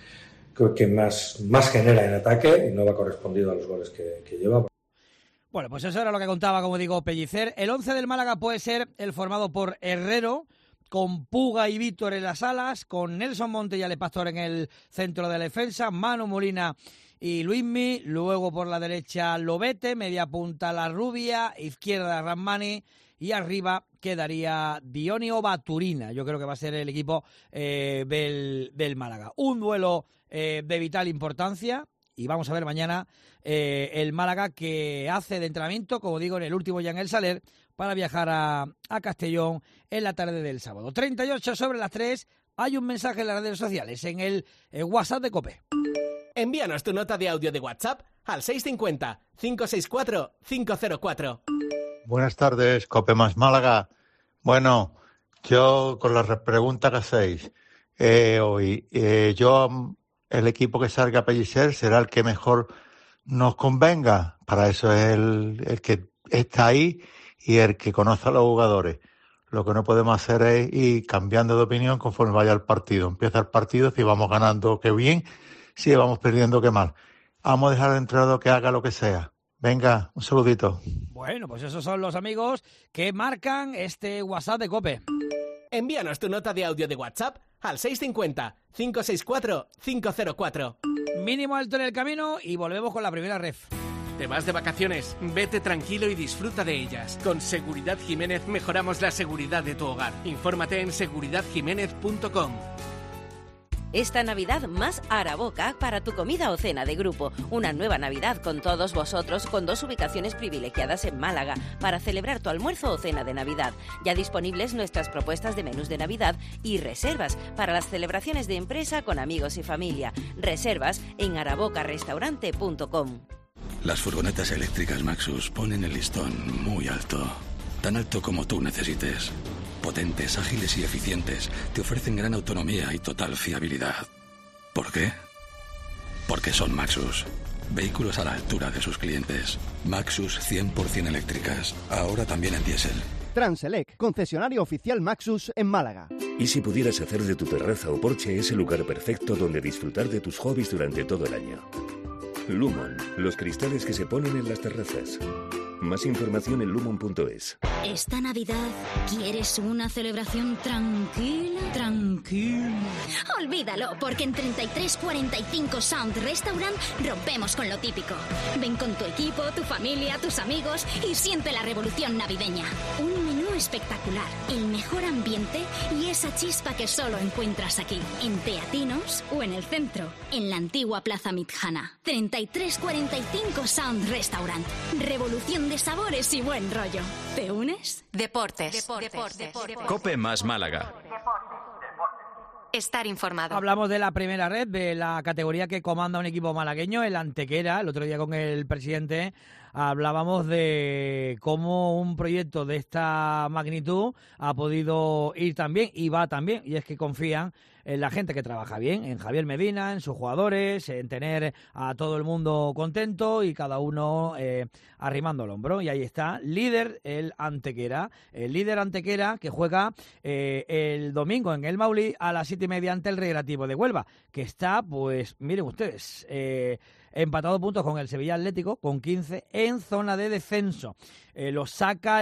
que más genera en ataque y no va correspondido a los goles que lleva. Bueno, pues eso era lo que contaba, como digo, Pellicer. El 11 del Málaga puede ser el formado por Herrero, con Puga y Víctor en las alas, con Nelson Monte y Ale Pastor en el centro de la defensa, Manu Molina y Luismi, luego por la derecha Lobete, media punta La Rubia, izquierda Ramani y arriba quedaría Dionio Baturina. Yo creo que va a ser el equipo del Málaga. Un duelo de vital importancia. Y vamos a ver mañana el Málaga, que hace de entrenamiento, como digo, en el último ya en el Saler, para viajar a Castellón en la tarde del sábado. 38 sobre las 3, hay un mensaje en las redes sociales, en el WhatsApp de COPE. Envíanos tu nota de audio de WhatsApp al 650-564-504. Buenas tardes, COPE más Málaga. Bueno, yo con la pregunta que hacéis hoy, el equipo que salga a Pellicer será el que mejor nos convenga. Para eso es el que está ahí y el que conoce a los jugadores. Lo que no podemos hacer es ir cambiando de opinión conforme vaya el partido. Empieza el partido, si vamos ganando, qué bien. Si vamos perdiendo, qué mal. Vamos a dejar al entrenador que haga lo que sea. Venga, un saludito. Bueno, pues esos son los amigos que marcan este WhatsApp de COPE. Envíanos tu nota de audio de WhatsApp al 650-564-504. Mínimo alto en el camino y volvemos con la primera ref. ¿Te vas de vacaciones? Vete tranquilo y disfruta de ellas. Con Seguridad Jiménez mejoramos la seguridad de tu hogar. Infórmate en seguridadjiménez.com. Esta Navidad más Araboca para tu comida o cena de grupo. Una nueva Navidad con todos vosotros, con 2 ubicaciones privilegiadas en Málaga para celebrar tu almuerzo o cena de Navidad. Ya disponibles nuestras propuestas de menús de Navidad y reservas para las celebraciones de empresa con amigos y familia. Reservas en arabocarestaurante.com. Las furgonetas eléctricas Maxus ponen el listón muy alto. Tan alto como tú necesites. Potentes, ágiles y eficientes. Te ofrecen gran autonomía y total fiabilidad. ¿Por qué? Porque son Maxus. Vehículos a la altura de sus clientes. Maxus 100% eléctricas. Ahora también en diésel. Transelec, concesionario oficial Maxus en Málaga. ¿Y si pudieras hacer de tu terraza o porche ese lugar perfecto donde disfrutar de tus hobbies durante todo el año? Lumon, los cristales que se ponen en las terrazas. Más información en lumon.es. Esta Navidad, ¿quieres una celebración tranquila? Tranquila. Olvídalo, porque en 3345 Sound Restaurant rompemos con lo típico. Ven con tu equipo, tu familia, tus amigos y siente la revolución navideña. Un menú espectacular, el mejor ambiente y esa chispa que solo encuentras aquí, en Teatinos o en el centro, en la antigua Plaza Mitjana. 3345 Sound Restaurant. Revolución de sabores y buen rollo. ¿Te unes? Deportes. Cope más Málaga. Estar informado. Hablamos de la primera red, de la categoría que comanda un equipo malagueño, el Antequera. El otro día con el presidente hablábamos de cómo un proyecto de esta magnitud ha podido ir tan bien y va tan bien. Y es que confían en la gente que trabaja bien, en Javier Medina, en sus jugadores, en tener a todo el mundo contento y cada uno arrimando el hombro. Y ahí está, líder el Antequera. El líder Antequera que juega el domingo en el Maulí a las 7:30 ante el Recreativo de Huelva, que está, pues, miren ustedes, empatado puntos con el Sevilla Atlético, con 15 en zona de descenso. Lo saca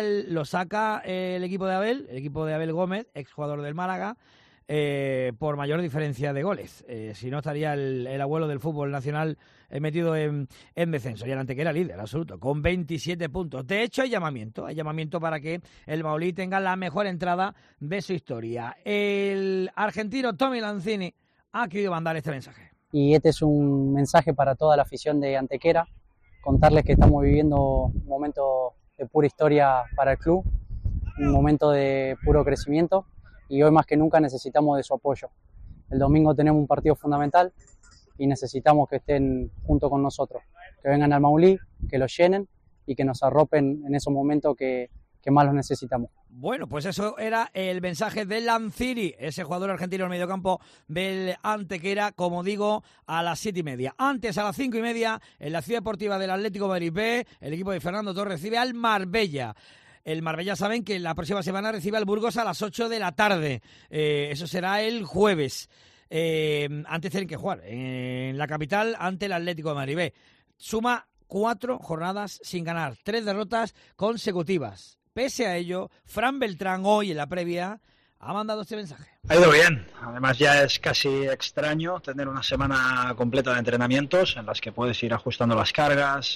el equipo de Abel Gómez, exjugador del Málaga, por mayor diferencia de goles. Si no, estaría el abuelo del fútbol nacional metido en descenso. Y el Antequera líder absoluto, con 27 puntos. De hecho, hay llamamiento para que el Maulí tenga la mejor entrada de su historia. El argentino Tommy Lanzini ha querido mandar este mensaje. Y este es un mensaje para toda la afición de Antequera, contarles que estamos viviendo un momento de pura historia para el club, un momento de puro crecimiento, y hoy más que nunca necesitamos de su apoyo. El domingo tenemos un partido fundamental y necesitamos que estén junto con nosotros, que vengan al Maulí, que lo llenen y que nos arropen en esos momentos que más los necesitamos. Bueno, pues eso era el mensaje de Lanzini, ese jugador argentino en el mediocampo del Antequera, como digo, a las 7:30. Antes, a las 5:30, en la Ciudad Deportiva del Atlético de Madrid B, el equipo de Fernando Torres recibe al Marbella. El Marbella, saben que la próxima semana recibe al Burgos a las 8 de la tarde. Eso será el jueves. Antes tienen que jugar en la capital ante el Atlético de Madrid B. Suma 4 jornadas sin ganar, 3 derrotas consecutivas. Pese a ello, Fran Beltrán hoy en la previa ha mandado este mensaje. Ha ido bien. Además ya es casi extraño tener una semana completa de entrenamientos en las que puedes ir ajustando las cargas,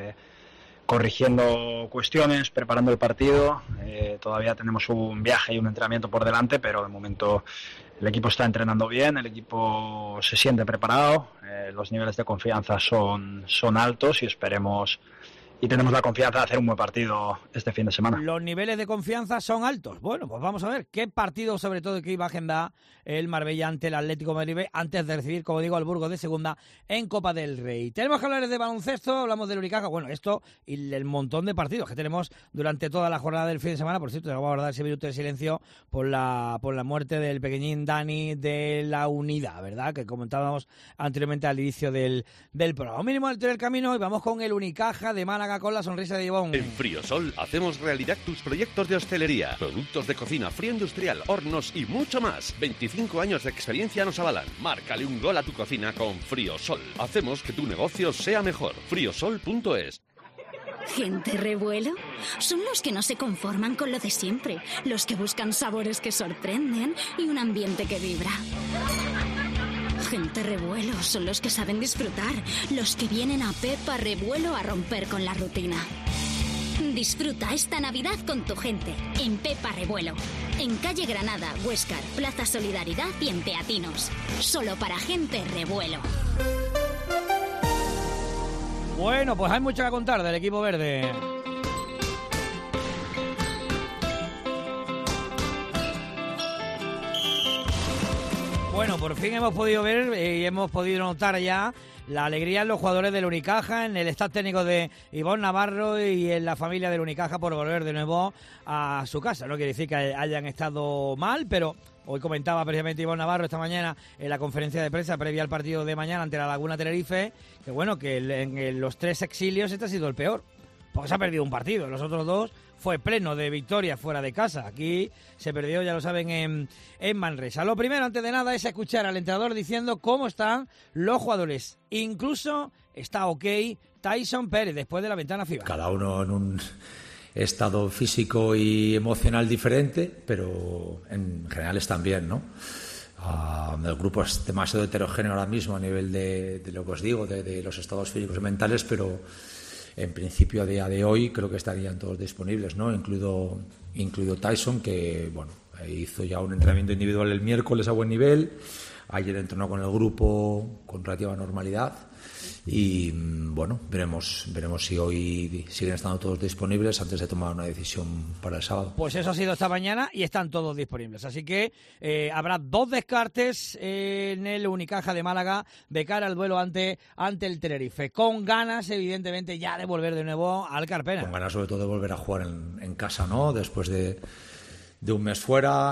corrigiendo cuestiones, preparando el partido. Todavía tenemos un viaje y un entrenamiento por delante, pero de momento el equipo está entrenando bien, el equipo se siente preparado, los niveles de confianza son altos y esperemos y tenemos la confianza de hacer un buen partido este fin de semana. Los niveles de confianza son altos. Bueno, pues vamos a ver qué partido, sobre todo, qué imagen da el Marbella ante el Atlético de Madrid B antes de recibir, como digo, al Burgos de segunda en Copa del Rey. Tenemos que hablar de baloncesto, hablamos del Unicaja, bueno, esto y el montón de partidos que tenemos durante toda la jornada del fin de semana. Por cierto, vamos a guardar ese minuto de silencio por la muerte del pequeñín Dani de la Unidad, ¿verdad? Que comentábamos anteriormente al inicio del programa. Un mínimo alto del camino y vamos con el Unicaja de Málaga con la sonrisa de Ivón. En Friosol hacemos realidad tus proyectos de hostelería, productos de cocina fría industrial, hornos y mucho más. 25 años de experiencia nos avalan. Márcale un gol a tu cocina con Friosol. Hacemos que tu negocio sea mejor. Friosol.es. ¿Gente revuelo? Son los que no se conforman con lo de siempre, los que buscan sabores que sorprenden y un ambiente que vibra. Gente revuelo son los que saben disfrutar, los que vienen a Pepa Revuelo a romper con la rutina. Disfruta esta Navidad con tu gente en Pepa Revuelo. En calle Granada, Huéscar, Plaza Solidaridad y en Teatinos. Solo para gente Revuelo. Bueno, pues hay mucho que contar del equipo verde. Bueno, por fin hemos podido ver y hemos podido notar ya la alegría en los jugadores del Unicaja, en el staff técnico de Ivonne Navarro y en la familia del Unicaja por volver de nuevo a su casa. No quiere decir que hayan estado mal, pero hoy comentaba precisamente Ivonne Navarro esta mañana en la conferencia de prensa previa al partido de mañana ante la Laguna Tenerife, que bueno, que en los 3 exilios este ha sido el peor, porque se ha perdido un partido. Los otros 2 fue pleno de victorias fuera de casa. Aquí se perdió, ya lo saben, en Manresa. Lo primero, antes de nada, es escuchar al entrenador diciendo cómo están los jugadores. Incluso está ok Tyson Pérez después de la ventana FIBA. Cada uno en un estado físico y emocional diferente, pero en general están bien, ¿no? El grupo es demasiado heterogéneo ahora mismo a nivel de lo que os digo, de los estados físicos y mentales, pero en principio a día de hoy creo que estarían todos disponibles, ¿no? Incluido Tyson, que bueno, hizo ya un entrenamiento individual el miércoles a buen nivel. Ayer entrenó con el grupo con relativa normalidad y bueno, veremos si hoy siguen estando todos disponibles antes de tomar una decisión para el sábado. Pues eso ha sido esta mañana y están todos disponibles, así que habrá 2 descartes en el Unicaja de Málaga de cara al duelo ante el Tenerife, con ganas evidentemente ya de volver de nuevo al Carpena. Con ganas sobre todo de volver a jugar en casa, ¿no? Después de un mes fuera,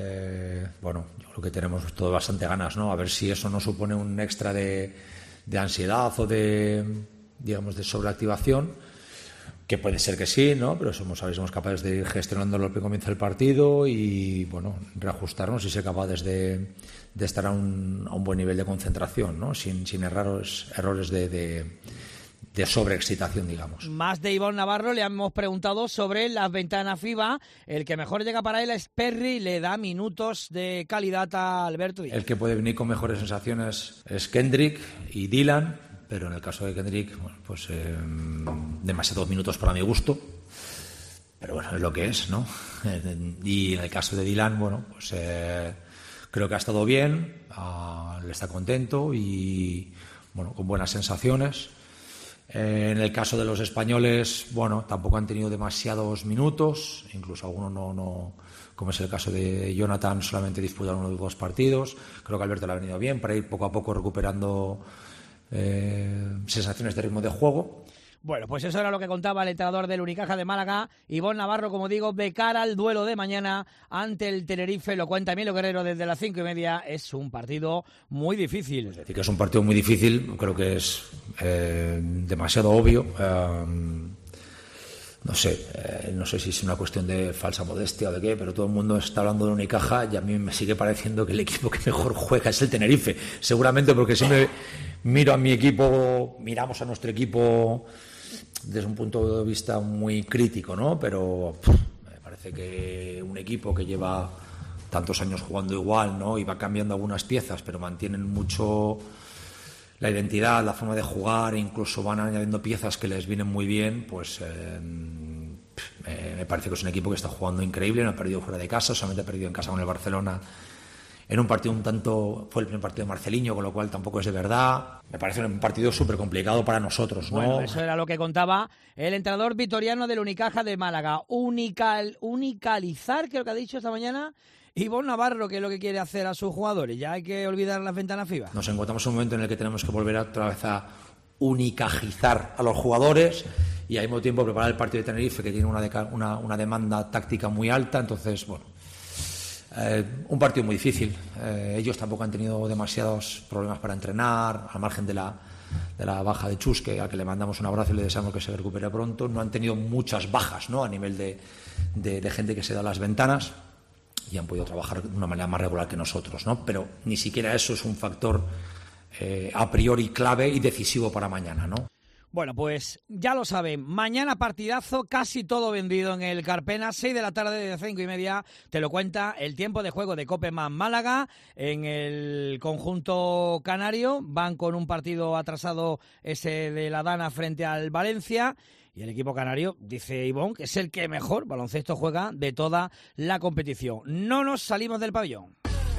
bueno, yo creo que tenemos todo bastante ganas, ¿no? A ver si eso no supone un extra de ansiedad o de sobreactivación, que puede ser que sí, ¿no? Pero somos capaces de ir gestionándolo al comienzo del partido y, bueno, reajustarnos y ser capaces de estar a un buen nivel de concentración, ¿no? Sin errores de sobreexcitación, digamos. Más de Ivonne Navarro le hemos preguntado sobre las ventanas FIBA. El que mejor llega para él es Perry y le da minutos de calidad a Alberto Díaz. El que puede venir con mejores sensaciones es Kendrick y Dylan, pero en el caso de Kendrick, bueno, pues demasiados minutos para mi gusto, pero bueno, es lo que es, ¿no? Y en el caso de Dylan, bueno, pues creo que ha estado bien, le está contento y bueno, con buenas sensaciones. En el caso de los españoles, bueno, tampoco han tenido demasiados minutos, incluso algunos no, como es el caso de Jonathan, solamente disputaron 1 o 2 partidos. Creo que Alberto le ha venido bien para ir poco a poco recuperando sensaciones de ritmo de juego. Bueno, pues eso era lo que contaba el entrenador del Unicaja de Málaga, Ivonne Navarro, como digo, de cara al duelo de mañana ante el Tenerife. Lo cuenta Emilio Guerrero desde las 5:30. Es un partido muy difícil. Es decir, que es un partido muy difícil, creo que es demasiado obvio. No sé si es una cuestión de falsa modestia o de qué, pero todo el mundo está hablando de Unicaja y a mí me sigue pareciendo que el equipo que mejor juega es el Tenerife. Seguramente porque siempre miro a mi equipo, miramos a nuestro equipo desde un punto de vista muy crítico, ¿no? Pero me parece que un equipo que lleva tantos años jugando igual, ¿no? Y va cambiando algunas piezas, pero mantienen mucho la identidad, la forma de jugar, e incluso van añadiendo piezas que les vienen muy bien, pues me parece que es un equipo que está jugando increíble. No ha perdido fuera de casa, solamente ha perdido en casa con el Barcelona en un partido un tanto, fue el primer partido de Marceliño, con lo cual tampoco es de verdad. Me parece un partido súper complicado para nosotros, ¿no? Bueno, eso era lo que contaba el entrenador vitoriano del Unicaja de Málaga. Unicalizar, creo que ha dicho esta mañana Ivonne Navarro, que es lo que quiere hacer a sus jugadores. Ya hay que olvidar las ventanas FIBA. Nos encontramos en un momento en el que tenemos que volver otra vez a unicajizar a los jugadores y al mismo tiempo preparar el partido de Tenerife, que tiene una demanda táctica muy alta. Entonces, bueno, un partido muy difícil. Ellos tampoco han tenido demasiados problemas para entrenar, al margen de la baja de Chusque, a que le mandamos un abrazo y le deseamos que se recupere pronto. No han tenido muchas bajas, ¿no? A nivel de gente que se da las ventanas, y han podido trabajar de una manera más regular que nosotros, ¿no? Pero ni siquiera eso es un factor a priori clave y decisivo para mañana, ¿no? Bueno, pues ya lo saben, mañana partidazo, casi todo vendido en el Carpena, 6 de la tarde de 5:30, te lo cuenta el tiempo de juego de Cope Más Málaga. En el conjunto canario van con un partido atrasado ese de la Dana frente al Valencia. Y el equipo canario, dice Ivonne, que es el que mejor baloncesto juega de toda la competición. No nos salimos del pabellón,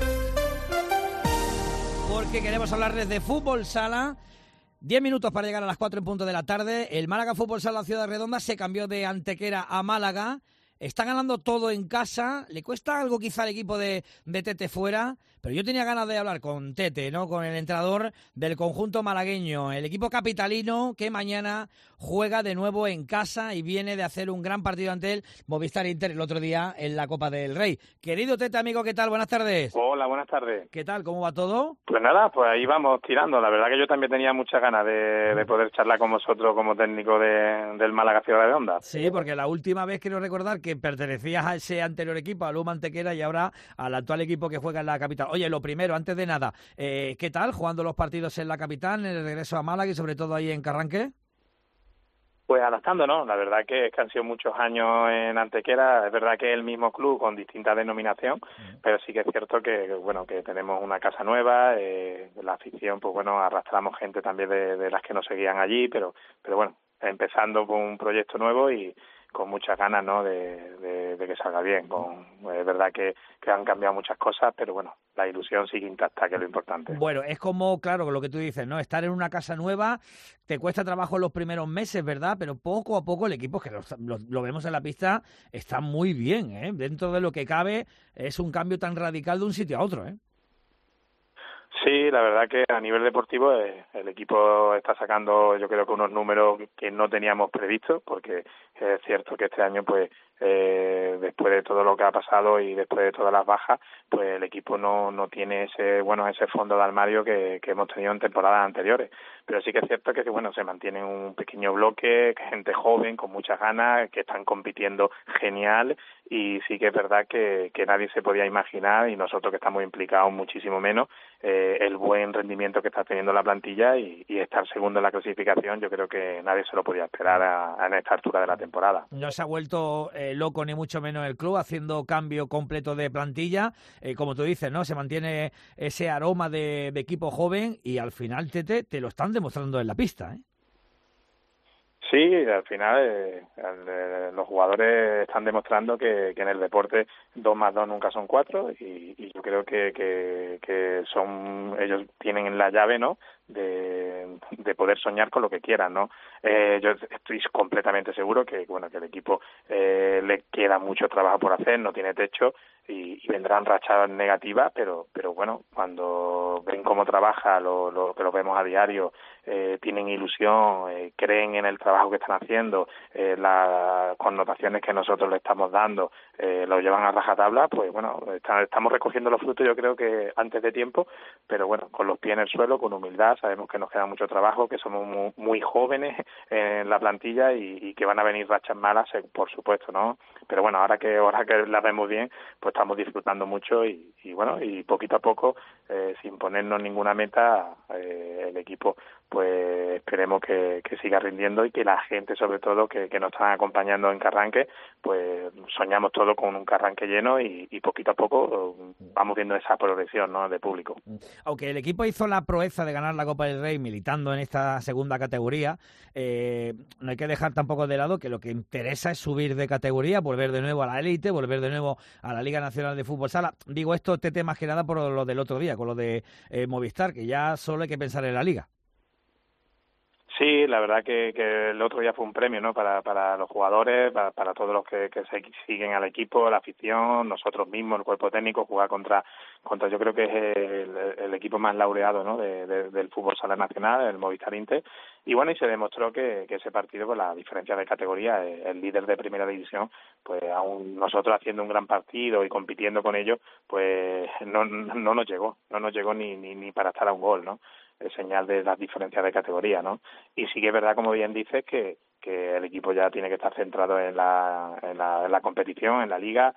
porque queremos hablarles de fútbol sala. 10 minutos para llegar a las 4 en punto de la tarde. El Málaga Fútbol Sala Ciudad Redonda se cambió de Antequera a Málaga. Está ganando todo en casa. Le cuesta algo quizá al equipo de Tete fuera, pero yo tenía ganas de hablar con Tete, ¿no? Con el entrenador del conjunto malagueño, el equipo capitalino que mañana juega de nuevo en casa y viene de hacer un gran partido ante el Movistar Inter el otro día en la Copa del Rey. Querido Tete, amigo, ¿qué tal? Buenas tardes. Hola, buenas tardes. ¿Qué tal? ¿Cómo va todo? Pues nada, pues ahí vamos tirando. La verdad que yo también tenía muchas ganas de poder charlar con vosotros como técnico del Málaga Ciudad Redonda. Sí, porque la última vez quiero recordar que pertenecías a ese anterior equipo, al Luma Antequera, y ahora al actual equipo que juega en la capital. Oye, lo primero, antes de nada, ¿qué tal jugando los partidos en la capital, en el regreso a Málaga y sobre todo ahí en Carranque? Pues adaptándonos, la verdad que han sido muchos años en Antequera, es verdad que es el mismo club con distinta denominación, pero sí que es cierto que bueno, que tenemos una casa nueva, la afición, pues bueno, arrastramos gente también de las que nos seguían allí, pero bueno, empezando con un proyecto nuevo y con muchas ganas, ¿no?, de que salga bien. Es verdad que han cambiado muchas cosas, pero bueno, la ilusión sigue intacta, que es lo importante. Bueno, es como, claro, lo que tú dices, ¿no? Estar en una casa nueva te cuesta trabajo los primeros meses, ¿verdad? Pero poco a poco el equipo, que lo vemos en la pista, está muy bien, ¿eh? Dentro de lo que cabe, es un cambio tan radical de un sitio a otro, ¿eh? Sí, la verdad que a nivel deportivo el equipo está sacando, yo creo que unos números que no teníamos previstos, porque es cierto que este año, pues después de todo lo que ha pasado y después de todas las bajas, pues el equipo no tiene ese fondo de armario que hemos tenido en temporadas anteriores. Pero sí que es cierto que bueno, se mantiene un pequeño bloque, gente joven con muchas ganas, que están compitiendo genial, y sí que es verdad que nadie se podía imaginar, y nosotros que estamos implicados muchísimo menos, el buen rendimiento que está teniendo la plantilla y estar segundo en la clasificación. Yo creo que nadie se lo podía esperar en esta altura de la temporada. No se ha vuelto loco ni mucho menos el club haciendo cambio completo de plantilla, como tú dices, ¿no? Se mantiene ese aroma de equipo joven y al final, Tete, te lo están demostrando en la pista, ¿eh? Sí, al final los jugadores están demostrando que en el deporte 2 más 2 nunca son 4, y yo creo que son, ellos tienen la llave, ¿no?, de poder soñar con lo que quieran, ¿no? Yo estoy completamente seguro que bueno, que el equipo le queda mucho trabajo por hacer, no tiene techo y vendrán rachas negativas, pero bueno, cuando ven cómo trabaja, lo que lo vemos a diario, tienen ilusión, creen en el trabajo que están haciendo, las connotaciones que nosotros le estamos dando, lo llevan a rajatabla, pues bueno, estamos recogiendo los frutos, yo creo que antes de tiempo, pero bueno, con los pies en el suelo, con humildad. Sabemos que nos queda mucho trabajo, que somos muy, muy jóvenes en la plantilla y que van a venir rachas malas, por supuesto, ¿no? Pero bueno, ahora que la vemos bien, pues estamos disfrutando mucho y bueno, y poquito a poco, sin ponernos ninguna meta, el equipo, pues esperemos que siga rindiendo y que la gente, sobre todo, que nos están acompañando en Carranque, pues soñamos todo con un Carranque lleno y poquito a poco vamos viendo esa progresión, ¿no?, de público. Aunque el equipo hizo la proeza de ganar la Copa del Rey militando en esta segunda categoría, no hay que dejar tampoco de lado que lo que interesa es subir de categoría, volver de nuevo a la élite, volver de nuevo a la Liga Nacional de Fútbol Sala. Digo esto, Tete, más que nada por lo del otro día, con lo de Movistar, que ya solo hay que pensar en la Liga. Sí, la verdad que el otro día fue un premio, ¿no?, para los jugadores, para todos los que siguen al equipo, la afición, nosotros mismos, el cuerpo técnico, jugar contra yo creo que es el equipo más laureado, ¿no?, del fútbol sala nacional, el Movistar Inter, y bueno, y se demostró que ese partido, con la diferencia de categoría, el líder de primera división, pues aún nosotros haciendo un gran partido y compitiendo con ellos, pues no nos llegó ni para estar a un gol, ¿no? Es señal de las diferencias de categoría, ¿no? Y sí que es verdad, como bien dices, que el equipo ya tiene que estar centrado en la competición, en la liga.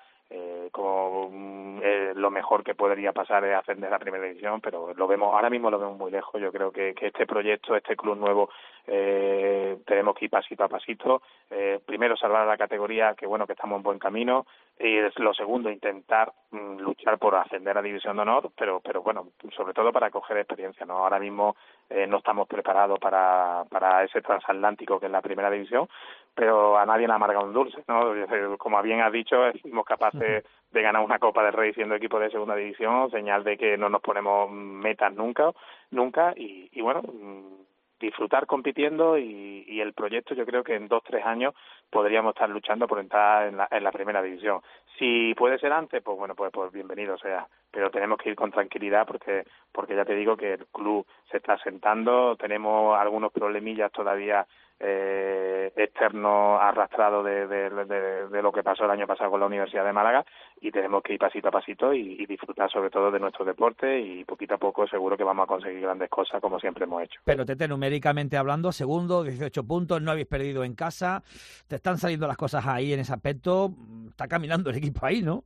Lo mejor que podría pasar es ascender a primera división, pero ahora mismo lo vemos muy lejos. Yo creo que este proyecto, este club nuevo, tenemos que ir pasito a pasito. Primero salvar la categoría, que bueno, que estamos en buen camino. Y lo segundo, intentar luchar por ascender a División de Honor, pero bueno, sobre todo para coger experiencia, ¿no? Ahora mismo no estamos preparados para ese transatlántico que es la primera división, pero a nadie le amarga un dulce, ¿no? Como bien has dicho, fuimos capaces de ganar una Copa del Rey siendo equipo de segunda división, señal de que no nos ponemos metas nunca, y bueno, disfrutar compitiendo y el proyecto, yo creo que en 2-3 años podríamos estar luchando por entrar en la primera división. Si puede ser antes, pues bueno, pues bienvenido sea, pero tenemos que ir con tranquilidad porque ya te digo que el club se está asentando, tenemos algunos problemillas todavía externos arrastrados de lo que pasó el año pasado con la Universidad de Málaga, y tenemos que ir pasito a pasito y disfrutar sobre todo de nuestro deporte, y poquito a poco seguro que vamos a conseguir grandes cosas como siempre hemos hecho. Pero Tete, numéricamente hablando, segundo, 18 puntos, no habéis perdido en casa, te están saliendo las cosas ahí en ese aspecto, está caminando el equipo ahí, ¿no?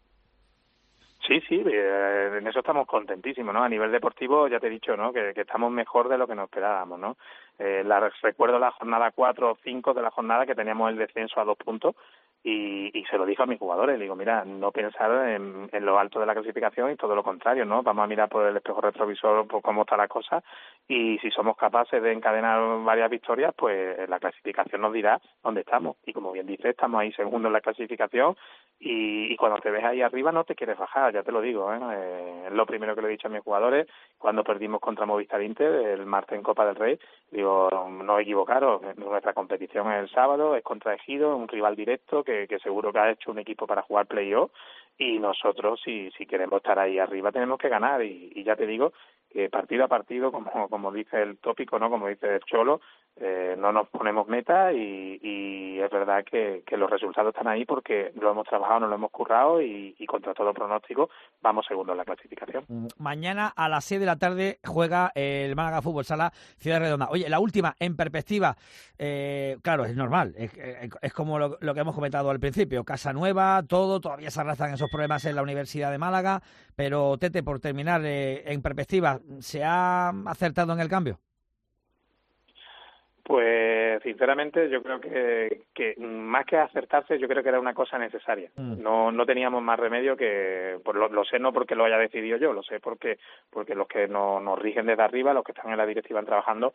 Sí, en eso estamos contentísimos, ¿no? A nivel deportivo, ya te he dicho, ¿no? Que estamos mejor de lo que nos esperábamos, ¿no? Recuerdo la jornada 4 o 5 de la jornada que teníamos el descenso a 2 puntos y se lo dije a mis jugadores, le digo, mira, no pensar en lo alto de la clasificación y todo lo contrario, ¿no? Vamos a mirar por el espejo retrovisor por cómo está la cosa, y si somos capaces de encadenar varias victorias, pues la clasificación nos dirá dónde estamos. Y como bien dices, estamos ahí segundo en la clasificación, y cuando te ves ahí arriba no te quieres bajar, ya te lo digo, es lo primero que le he dicho a mis jugadores cuando perdimos contra Movistar Inter el martes en Copa del Rey. Digo, no equivocaros, nuestra competición es el sábado, es contra Ejido, un rival directo que seguro que ha hecho un equipo para jugar play-off, y nosotros si queremos estar ahí arriba tenemos que ganar, y ya te digo que partido a partido, como dice el tópico, ¿no? Como dice el Cholo, no nos ponemos meta, y es verdad que los resultados están ahí porque lo hemos trabajado, nos lo hemos currado, y contra todo pronóstico vamos segundo en la clasificación. Mañana a las 6 de la tarde juega el Málaga Fútbol Sala Ciudad Redonda. Oye, la última, en perspectiva, claro, es normal, es como lo que hemos comentado al principio, casa nueva, todavía se arrastran esos problemas en la Universidad de Málaga, pero Tete, por terminar, en perspectiva, ¿se ha acertado en el cambio? Pues sinceramente yo creo que más que acertarse, yo creo que era una cosa necesaria. No teníamos más remedio que, pues lo sé no porque lo haya decidido yo, lo sé porque los que nos rigen desde arriba, los que están en la directiva trabajando,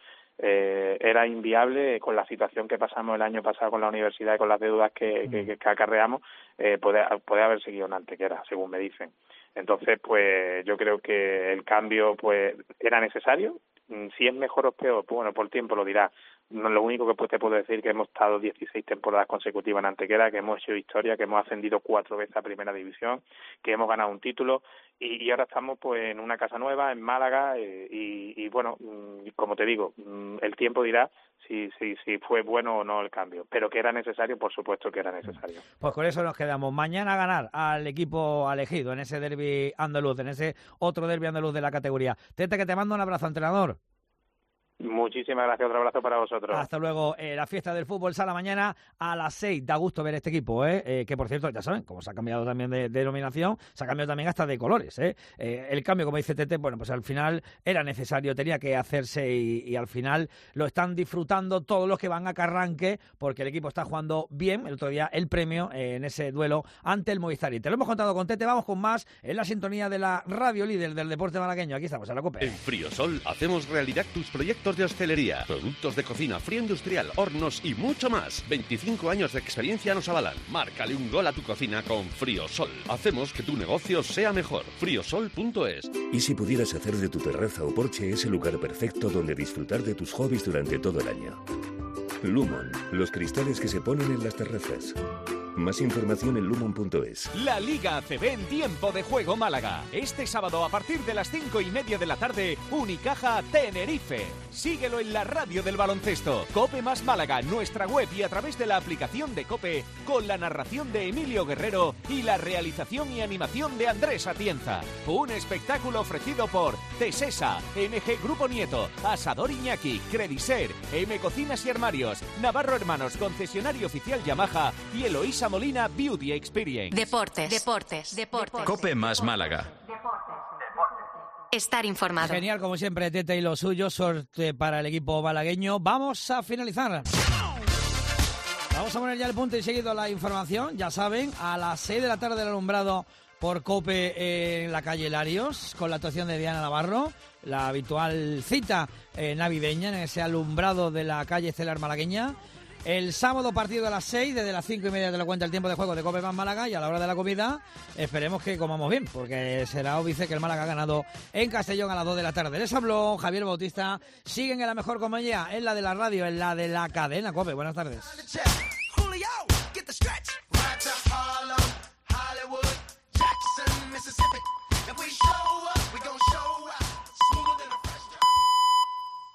era inviable con la situación que pasamos el año pasado con la universidad y con las deudas que acarreamos, poder haber seguido en Antequera, según me dicen. Entonces, pues yo creo que el cambio pues era necesario. Si es mejor o peor, pues bueno, por el tiempo lo dirá. No, lo único que te puedo decir es que hemos estado 16 temporadas consecutivas en Antequera, que hemos hecho historia, que hemos ascendido 4 veces a Primera División, que hemos ganado un título, y ahora estamos pues en una casa nueva, en Málaga, y bueno, como te digo, el tiempo dirá si fue bueno o no el cambio, pero que era necesario, por supuesto que era necesario. Pues con eso nos quedamos. Mañana a ganar al equipo elegido en ese derbi andaluz, en ese otro derbi andaluz de la categoría. Tete, que te mando un abrazo, entrenador. Muchísimas gracias, otro abrazo para vosotros. Hasta luego. La fiesta del fútbol sala mañana a las 6. Da gusto ver este equipo, que por cierto, ya saben, como se ha cambiado también de denominación, se ha cambiado también hasta de colores. El cambio, como dice Tete, bueno, pues al final era necesario, tenía que hacerse, y al final lo están disfrutando todos los que van a Carranque, porque el equipo está jugando bien. El otro día el premio en ese duelo ante el Movistar. Y te lo hemos contado con Tete, vamos con más en la sintonía de la radio líder del deporte malagueño. Aquí estamos, en la COPE. En Friosol hacemos realidad tus proyectos de hostelería, productos de cocina, frío industrial, hornos y mucho más. 25 años de experiencia nos avalan. Márcale un gol a tu cocina con Friosol. Hacemos que tu negocio sea mejor. Friosol.es. ¿Y si pudieras hacer de tu terraza o porche ese lugar perfecto donde disfrutar de tus hobbies durante todo el año? Lumon, los cristales que se ponen en las terrazas. Más información en lumon.es. La Liga ACB en tiempo de juego Málaga. Este sábado a partir de las 5:30 de la tarde, Unicaja Tenerife. Síguelo en la radio del baloncesto. Cope más Málaga, nuestra web y a través de la aplicación de Cope, con la narración de Emilio Guerrero y la realización y animación de Andrés Atienza. Un espectáculo ofrecido por Tesesa, MG Grupo Nieto, Asador Iñaki, Crediser, M Cocinas y Armarios, Navarro Hermanos, concesionario oficial Yamaha, y Eloísa Molina Beauty Experience. Deportes. Cope más Málaga. estar informado. Genial, como siempre, Tete y lo suyo. Suerte para el equipo malagueño. Vamos a finalizar. Vamos a poner ya el punto y seguido la información. Ya saben, a las 6 de la tarde el alumbrado por COPE en la calle Larios, con la actuación de Diana Navarro, la habitual cita navideña en ese alumbrado de la calle Estelar malagueña. El sábado partido a las 6, desde las 5:30 te lo cuenta el tiempo de juego de COPE más Málaga, y a la hora de la comida esperemos que comamos bien, porque será óbice que el Málaga ha ganado en Castellón a las 2 de la tarde. Les habló Javier Bautista. Siguen en la mejor compañía, en la de la radio, en la de la cadena COPE. Buenas tardes. Mississippi. If we show up, we gon' show